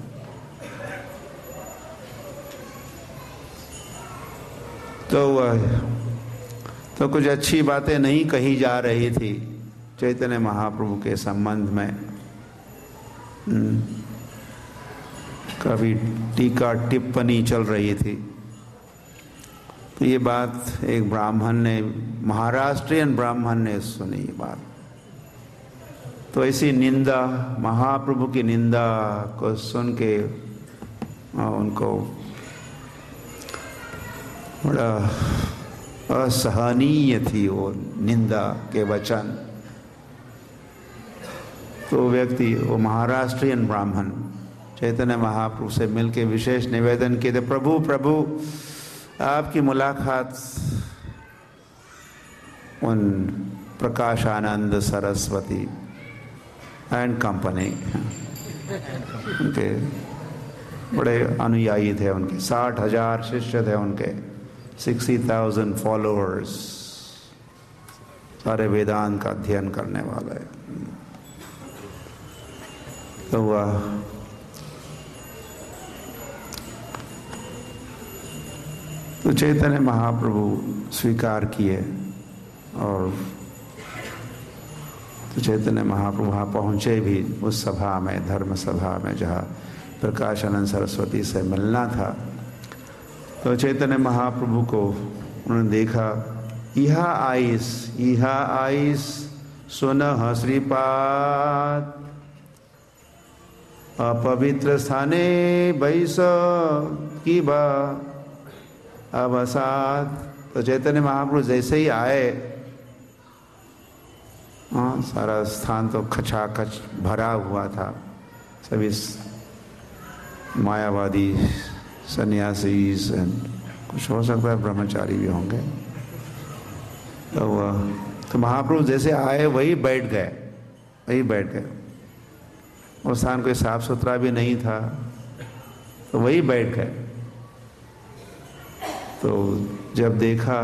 [SPEAKER 1] तो कुछ अच्छी बातें नहीं कही जा रही थी चैतन्य महाप्रभु के संबंध में। कभी टीका टिप्पणी चल रही थी। तो ये बात एक ब्राह्मण ने, महाराष्ट्रियन ब्राह्मण ने सुनी ये बात। तो ऐसी निंदा, महाप्रभु की निंदा को सुन के उनको बड़ा असहनीय थी वो निंदा के वचन। तो व्यक्ति, वो महाराष्ट्रियन ब्राह्मण चैतन्य महाप्रभु से मिलके विशेष निवेदन किए थे, प्रभु प्रभु आपकी मुलाकात उन प्रकाशानंद सरस्वती एंड कंपनी, उनके बड़े अनुयायी थे, उनके 60,000 शिष्य थे, उनके 60,000 फॉलोअर्स, सारे वेदांत का अध्ययन करने वाले। तो वह तो चैतन्य महाप्रभु स्वीकार किए। और तो चैतन्य महाप्रभु वहाँ पहुँचे भी उस सभा में, धर्म सभा में, जहाँ प्रकाशानंद सरस्वती से मिलना था। तो चैतन्य महाप्रभु को उन्होंने देखा, इहा आइस सुनह श्रीपाद, अपवित्र स्थाने बैस की बा अवसाद। तो चैतन्य महाप्रभु जैसे ही आए, सारा स्थान तो खचाखच भरा हुआ था। सभी मायावादी सन्यासी, कुछ हो सकता है ब्रह्मचारी भी होंगे। तो वह तो महाप्रभु जैसे आए वही बैठ गए। वो स्थान कोई साफ सुथरा भी नहीं था, तो वही बैठ गए। तो जब देखा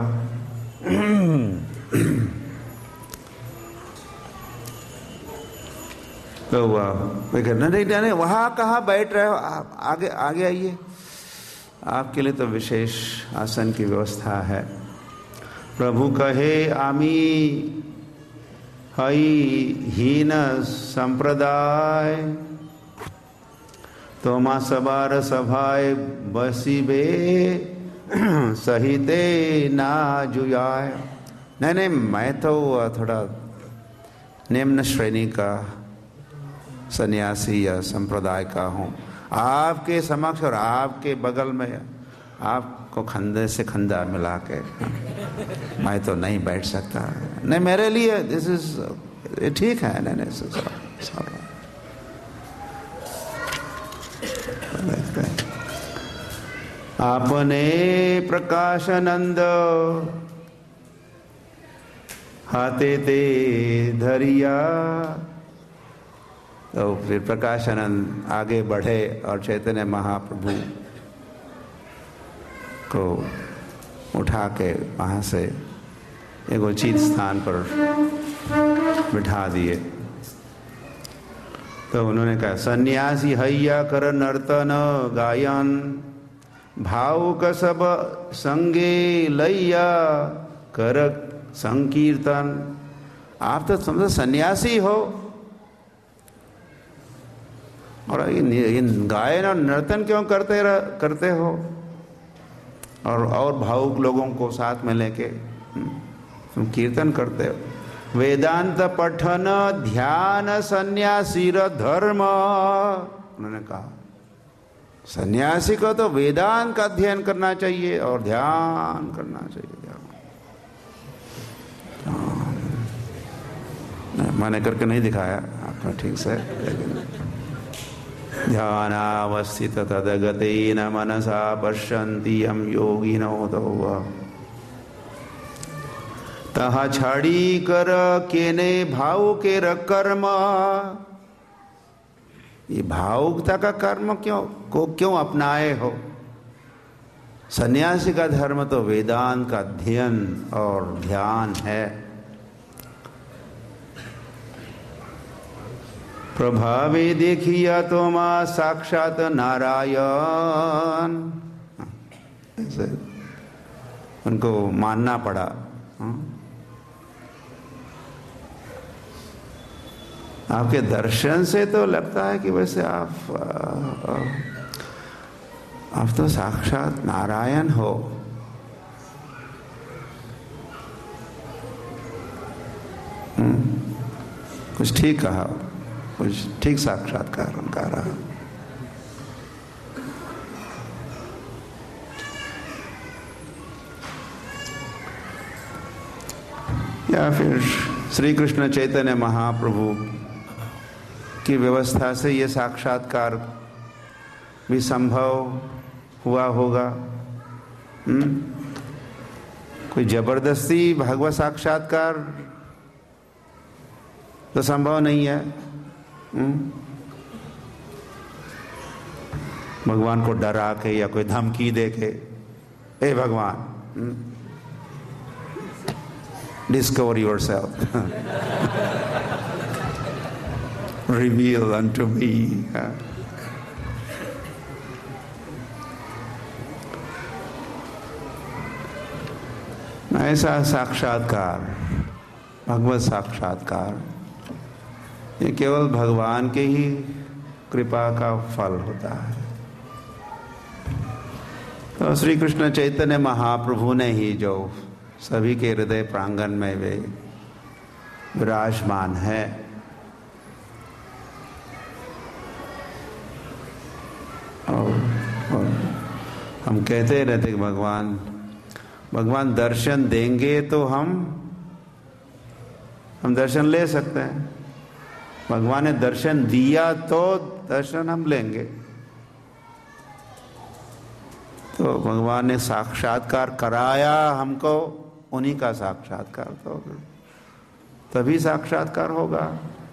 [SPEAKER 1] तो वह नहीं, वहां कहाँ बैठ रहे हो आप, आगे आगे आइए, आपके लिए तो विशेष आसन की व्यवस्था है। प्रभु कहे आमी हई हीन संप्रदाय, तो माँ सबार सभाए बसीबे सहिते ना जुयाय। नहीं, मैं तो थोड़ा निम्न श्रेणी का सन्यासी या संप्रदाय का हूँ। आपके समक्ष और आपके बगल में आपको खंधे से खंधा मिला के मैं तो नहीं बैठ सकता। नहीं, मेरे लिए दिस इज ठीक है। नहीं, आपने प्रकाशानंद हाथे ते धरिया। तो फिर प्रकाशानंद आगे बढ़े और चैतन्य महाप्रभु को उठा के वहाँ से एक उचित स्थान पर बिठा दिए। तो उन्होंने कहा, सन्यासी हैया कर नर्तन गायन, भावुक सब संगे लैया कर संकीर्तन। आप तो समझो सन्यासी हो और इन गायन और नर्तन क्यों करते हो, और भावुक लोगों को साथ में लेके तुम कीर्तन करते हो। वेदांत पठन ध्यान सन्यासी धर्म। उन्होंने कहा सन्यासी को तो वेदांत का अध्ययन करना चाहिए और ध्यान करना चाहिए। मैंने करके नहीं दिखाया आपने ठीक से, लेकिन ध्यानावस्थित तदगतेन मनसा पश्यन्ति यम योगिनो तो तहा छाड़ी कर केने भाव के कर्म। ये भावुकता का कर्म क्यों अपनाए हो? सन्यासी का धर्म तो वेदांत का अध्ययन और ध्यान है। प्रभावे देखिया तो मां साक्षात नारायण। ऐसे उनको मानना पड़ा। आपके दर्शन से तो लगता है कि वैसे आप तो साक्षात नारायण हो। कुछ ठीक कहा, कुछ ठीक साक्षात्कार उनका रहा। या फिर श्री कृष्ण चैतन्य महाप्रभु की व्यवस्था से ये साक्षात्कार भी संभव हुआ होगा। कोई जबरदस्ती भगवत साक्षात्कार तो संभव नहीं है। भगवान को डरा के या कोई धमकी दे के, हे भगवान discover yourself, reveal unto me. ऐसा साक्षात्कार, भगवत साक्षात्कार, ये केवल भगवान के ही कृपा का फल होता है। तो श्री कृष्ण चैतन्य महाप्रभु ने ही जो सभी के हृदय प्रांगण में वे विराजमान है, और हम कहते रहते कि भगवान दर्शन देंगे तो हम दर्शन ले सकते हैं। भगवान ने दर्शन दिया तो दर्शन हम लेंगे। तो भगवान ने साक्षात्कार कराया हमको, उन्हीं का साक्षात्कार तो तभी साक्षात्कार होगा।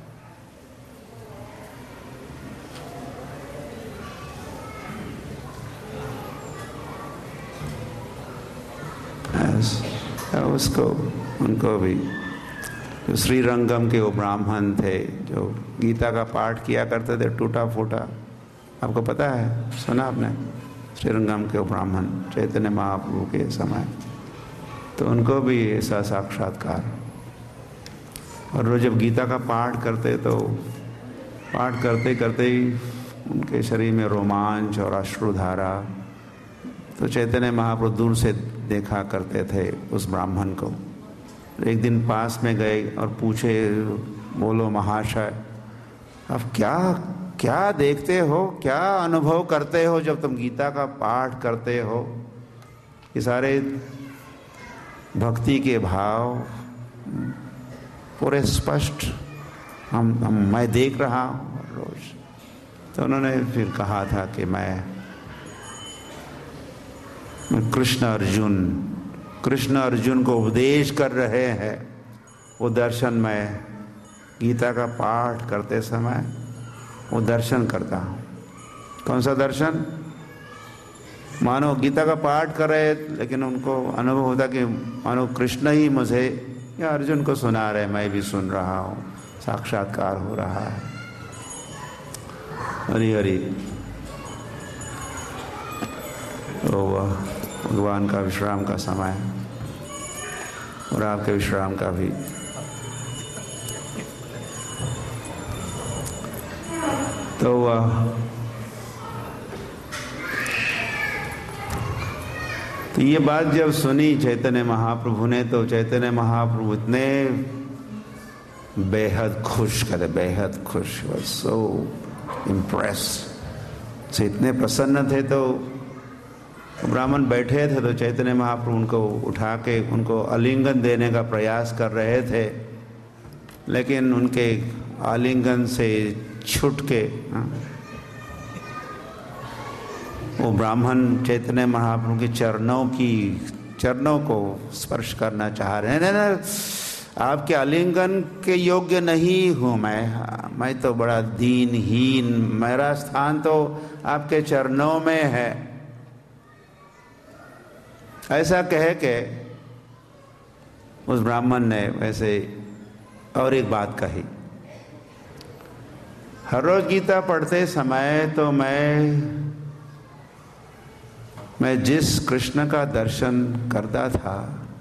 [SPEAKER 1] उसको उनको भी जो श्रीरंगम के वो ब्राह्मण थे जो गीता का पाठ किया करते थे टूटा फूटा, आपको पता है, सुना आपने? श्रीरंगम के वो ब्राह्मण चैतन्य महाप्रभु के समय, तो उनको भी ऐसा साक्षात्कार। और वो जब गीता का पाठ करते तो पाठ करते करते ही उनके शरीर में रोमांच और अश्रुधारा। तो चैतन्य महाप्रभु दूर से देखा करते थे उस ब्राह्मण को। एक दिन पास में गए और पूछे, बोलो महाशय, अब क्या क्या देखते हो, क्या अनुभव करते हो जब तुम गीता का पाठ करते हो? ये सारे भक्ति के भाव पूरे स्पष्ट मैं देख रहा हूँ रोज। तो उन्होंने फिर कहा था कि मैं कृष्ण अर्जुन को उपदेश कर रहे हैं, वो दर्शन मैं गीता का पाठ करते समय वो दर्शन करता हूँ। कौन सा दर्शन? मानो गीता का पाठ कर रहे लेकिन उनको अनुभव होता कि मानो कृष्ण ही मुझे या अर्जुन को सुना रहे, मैं भी सुन रहा हूँ, साक्षात्कार हो रहा है। हरि हरि। तो भगवान का विश्राम का समय और आपके विश्राम का भी। तो ये बात जब सुनी चैतन्य महाप्रभु ने, तो चैतन्य महाप्रभु इतने बेहद खुश, कहते बेहद खुश, सो इम्प्रेस्ड, से इतने प्रसन्न थे। तो ब्राह्मण बैठे थे तो चैतन्य महाप्रभु उनको उठा के उनको आलिंगन देने का प्रयास कर रहे थे, लेकिन उनके आलिंगन से छूट के वो ब्राह्मण चैतन्य महाप्रभु के चरणों को स्पर्श करना चाह रहे हैं। नहीं, आपके आलिंगन के योग्य नहीं हूँ मैं तो बड़ा दीनहीन, मेरा स्थान तो आपके चरणों में है। ऐसा कह के उस ब्राह्मण ने वैसे और एक बात कही, हर रोज गीता पढ़ते समय तो मैं जिस कृष्ण का दर्शन करता था,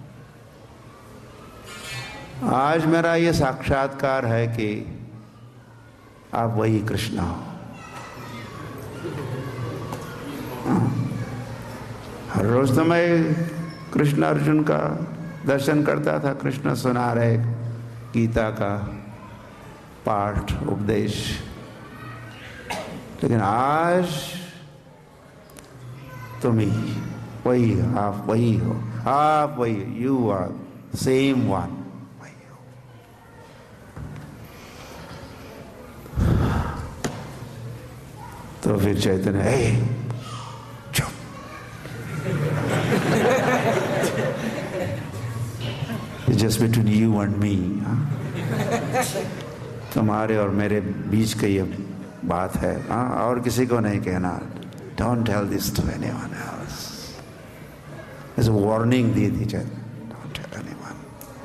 [SPEAKER 1] आज मेरा ये साक्षात्कार है कि आप वही कृष्ण हो। हर रोज तो मैं कृष्ण अर्जुन का दर्शन करता था, कृष्ण सुना रहे गीता का पाठ उपदेश, लेकिन आज तुम ही वही, आप वही हो, आप वही, यू आर सेम वन, वही हो। तो फिर चैतन्य चुप, just between you and me, तुम्हारे और मेरे बीच का ये बात है, और किसी को नहीं कहना। Don't tell this to anyone else. There's a warning दी थी चैतन्य, don't tell anyone.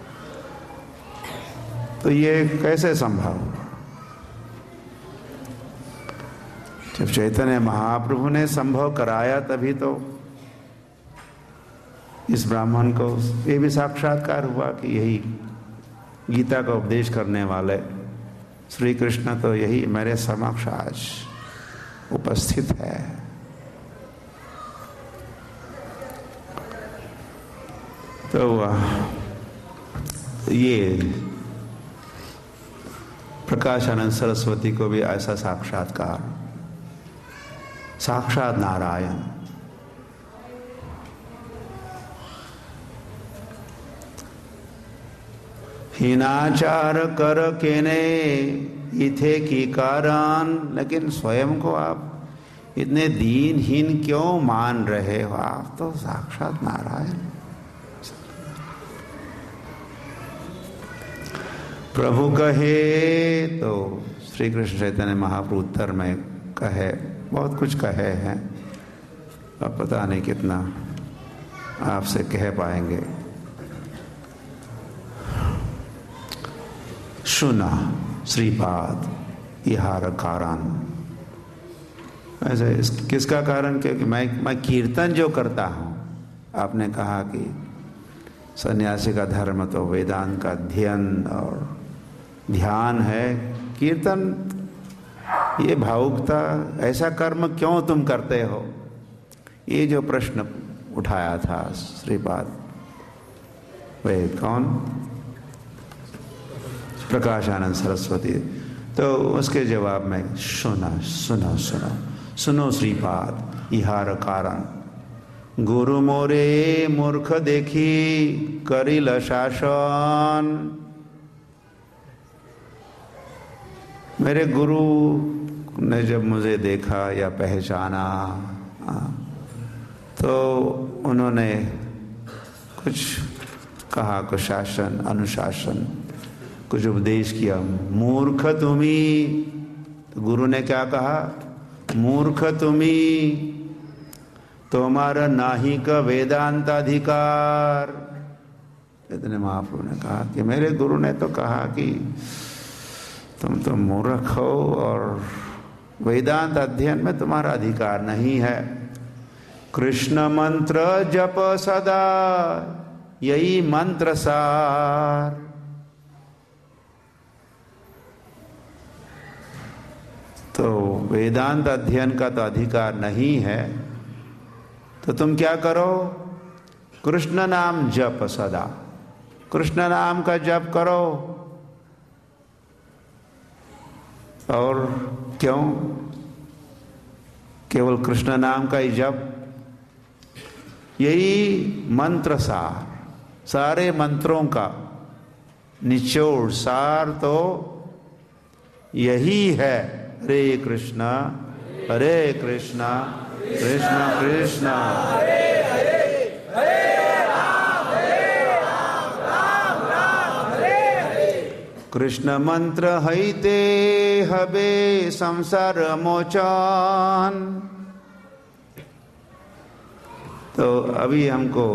[SPEAKER 1] तो ये कैसे संभव? जब चैतन्य महाप्रभु ने संभव कराया तभी तो इस ब्राह्मण को ये भी साक्षात्कार हुआ कि यही गीता का उपदेश करने वाले श्री कृष्ण तो यही मेरे समक्ष आज उपस्थित है। तो ये प्रकाशानंद सरस्वती को भी ऐसा साक्षात्कार, साक्षात नारायण। हीनाचार कर केने इथे की कारण, लेकिन स्वयं को आप इतने दीनहीन क्यों मान रहे हो? आप तो साक्षात नारायण। प्रभु कहे तो श्री कृष्ण चैतन्य महाप्रभु उत्तर में कहे, बहुत कुछ कहे हैं, अब पता नहीं कितना आपसे कह पाएंगे। सुना श्रीपाद इहार कारण, ऐसे किसका कारण? क्योंकि मैं कीर्तन जो करता हूँ, आपने कहा कि सन्यासी का धर्म तो वेदांत का अध्ययन और ध्यान है, कीर्तन ये भावुकता, ऐसा कर्म क्यों तुम करते हो? ये जो प्रश्न उठाया था श्रीपाद, वे कौन? प्रकाशानंद सरस्वती। तो उसके जवाब में सुनो सुनो सुनो सुनो श्रीपाद इहार कारण, गुरु मोरे मूर्ख देखी करिल शासन। मेरे गुरु ने जब मुझे देखा या पहचाना तो उन्होंने कुछ कहा, कुछ शासन अनुशासन, कुछ उपदेश किया। मूर्ख तुम्ही, तो गुरु ने क्या कहा? मूर्ख तुम्ही, तुम्हारा नाही का वेदांत अधिकार। इतने महाप्रभु ने कहा कि मेरे गुरु ने तो कहा कि तुम तो मूर्ख हो और वेदांत अध्ययन में तुम्हारा अधिकार नहीं है। कृष्ण मंत्र जप सदा, यही मंत्र सार। तो वेदांत अध्ययन का तो अधिकार नहीं है, तो तुम क्या करो? कृष्ण नाम जप सदा, कृष्ण नाम का जप करो। और क्यों? केवल कृष्ण नाम का ही जप, यही मंत्र सार, सारे मंत्रों का निचोड़ सार तो यही है। हरे कृष्णा कृष्णा कृष्णा हरे हरे, हरे राम राम राम हरे हरे। कृष्ण मंत्र हईते हबे संसार मोचन। तो अभी हमको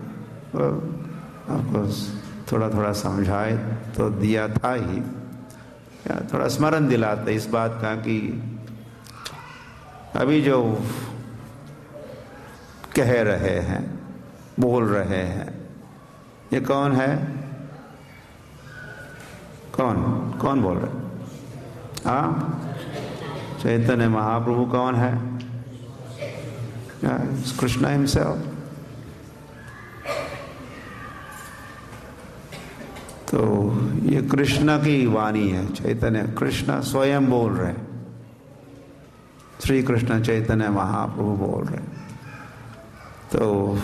[SPEAKER 1] आपको थोड़ा थोड़ा समझाए तो दिया था ही, थोड़ा स्मरण दिलाते इस बात का कि अभी जो कह रहे हैं, बोल रहे हैं, ये कौन है? कौन कौन बोल रहे? हाँ, चैतन्य महाप्रभु कौन है? कृष्ण हिमसेल्फ। तो ये कृष्ण की वाणी है, चैतन्य कृष्ण स्वयं बोल रहे, श्री कृष्ण चैतन्य महाप्रभु बोल रहे। तो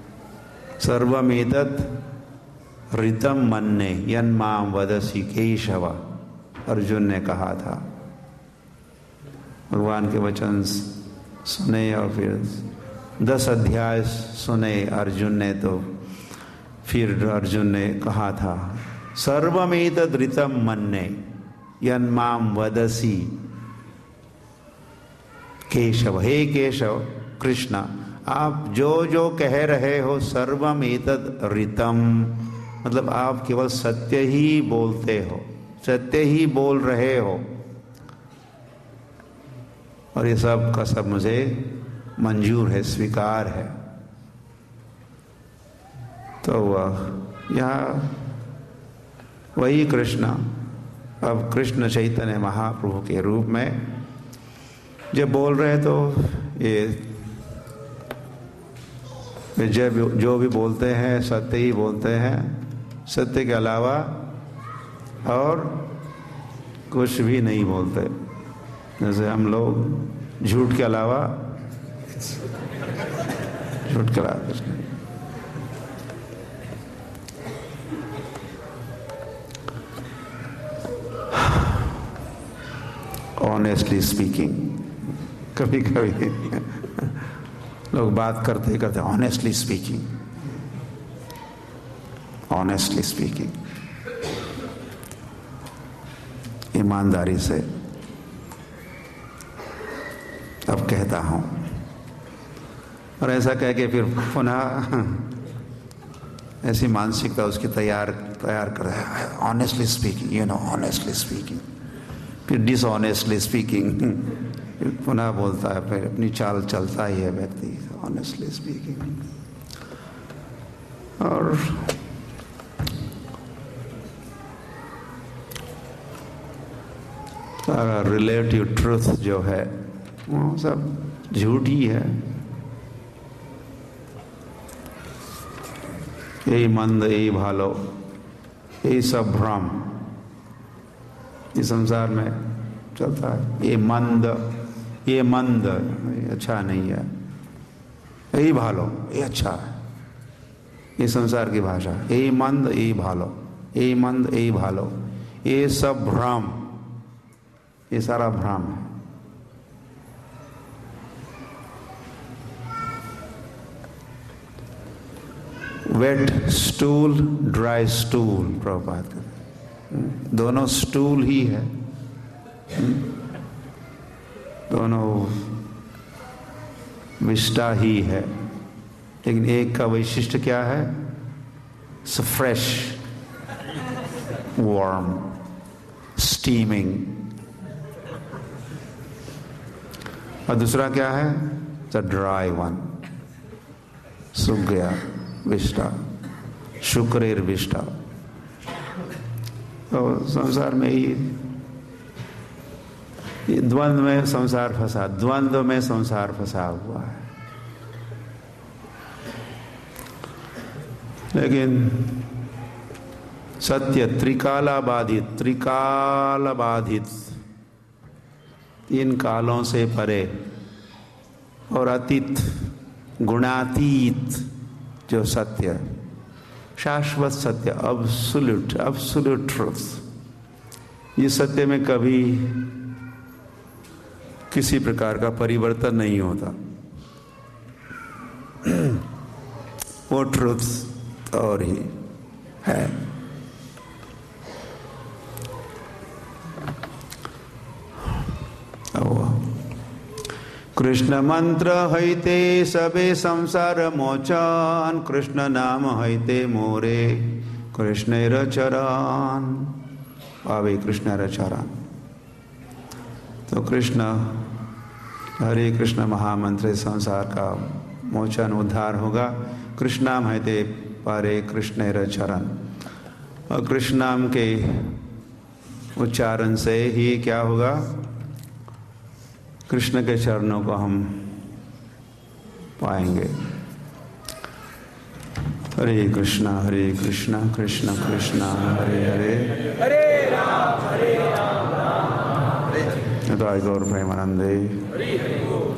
[SPEAKER 1] सर्वमेतत् ऋतं मन्ये यन्मां वदसि केशव, अर्जुन ने कहा था। भगवान के वचन सुने और फिर 10 अध्याय सुने अर्जुन ने, तो फिर अर्जुन ने कहा था सर्वमेतद् ऋतं मन्ये यन्मां वदसि केशव। हे केशव कृष्ण, आप जो जो कह रहे हो सर्वमेतद् ऋतं, मतलब आप केवल सत्य ही बोलते हो, सत्य ही बोल रहे हो, और ये सब का सब मुझे मंजूर है, स्वीकार है। तो यहाँ वही कृष्ण अब कृष्ण चैतन्य महाप्रभु के रूप में जब बोल रहे, तो ये जब जो भी बोलते हैं सत्य ही बोलते हैं, सत्य के अलावा और कुछ भी नहीं बोलते। जैसे हम लोग झूठ के अलावा कुछ नहीं। ऑनेस्टली स्पीकिंग, कभी कभी लोग बात करते करते ऑनेस्टली स्पीकिंग, ऑनेस्टली स्पीकिंग। ईमानदारी से अब कहता हूं। और ऐसा कह के फिर पुनः ऐसी मानसिकता उसकी तैयार कर रहा है, honestly speaking, you know, honestly speaking, फिर डिसऑनेस्टली स्पीकिंग, फिर पुनः बोलता है, फिर अपनी चाल चलता ही है व्यक्ति, ऑनेस्टली स्पीकिंग। और सारा रिलेटिव ट्रूथ जो है वो सब झूठ ही है। यही मंद, यही भालो, यही सब भ्रम इस संसार में चलता है। ये मंद, ये अच्छा नहीं है, यही भालो, ये अच्छा है। ये संसार की भाषा, यही मंद, यही भालो, यही मंद, यही भालो, ये सब भ्रम, ये सारा भ्रम है। Wet stool, dry stool, Prabhupada कहते, दोनों स्टूल ही है, दोनों विष्टा ही है, लेकिन एक का वैशिष्ट क्या है? फ्रेश, वार्म, स्टीमिंग, और दूसरा क्या है? द ड्राई वन, सूख गया, विष्टा, शुक्रेर विष्टा। तो संसार में ही द्वंद्व में संसार फंसा, द्वंद्व में संसार फंसा हुआ है। लेकिन सत्य त्रिकालाबाधित, तीन कालों से परे और अतीत, गुणातीत जो सत्य, शाश्वत सत्य, अब्सोल्यूट ट्रुथ, ये सत्य में कभी किसी प्रकार का परिवर्तन नहीं होता। वो ट्रुथ और ही है। कृष्ण मंत्र हैते सबे संसार मोचन, कृष्ण नाम हैते मोरे कृष्णेर चरण, पावे कृष्णेर चरण। तो कृष्ण, हरे कृष्ण महामंत्र संसार का मोचन, उद्धार होगा। कृष्ण नाम हैते पारे कृष्णेर चरण। और कृष्ण नाम के उच्चारण से ही क्या होगा? कृष्ण के चरणों को हम पाएंगे। हरे कृष्णा कृष्ण कृष्ण हरे हरे,
[SPEAKER 2] हरे राम राम राम हरे।
[SPEAKER 1] गौर प्रेमानंदे।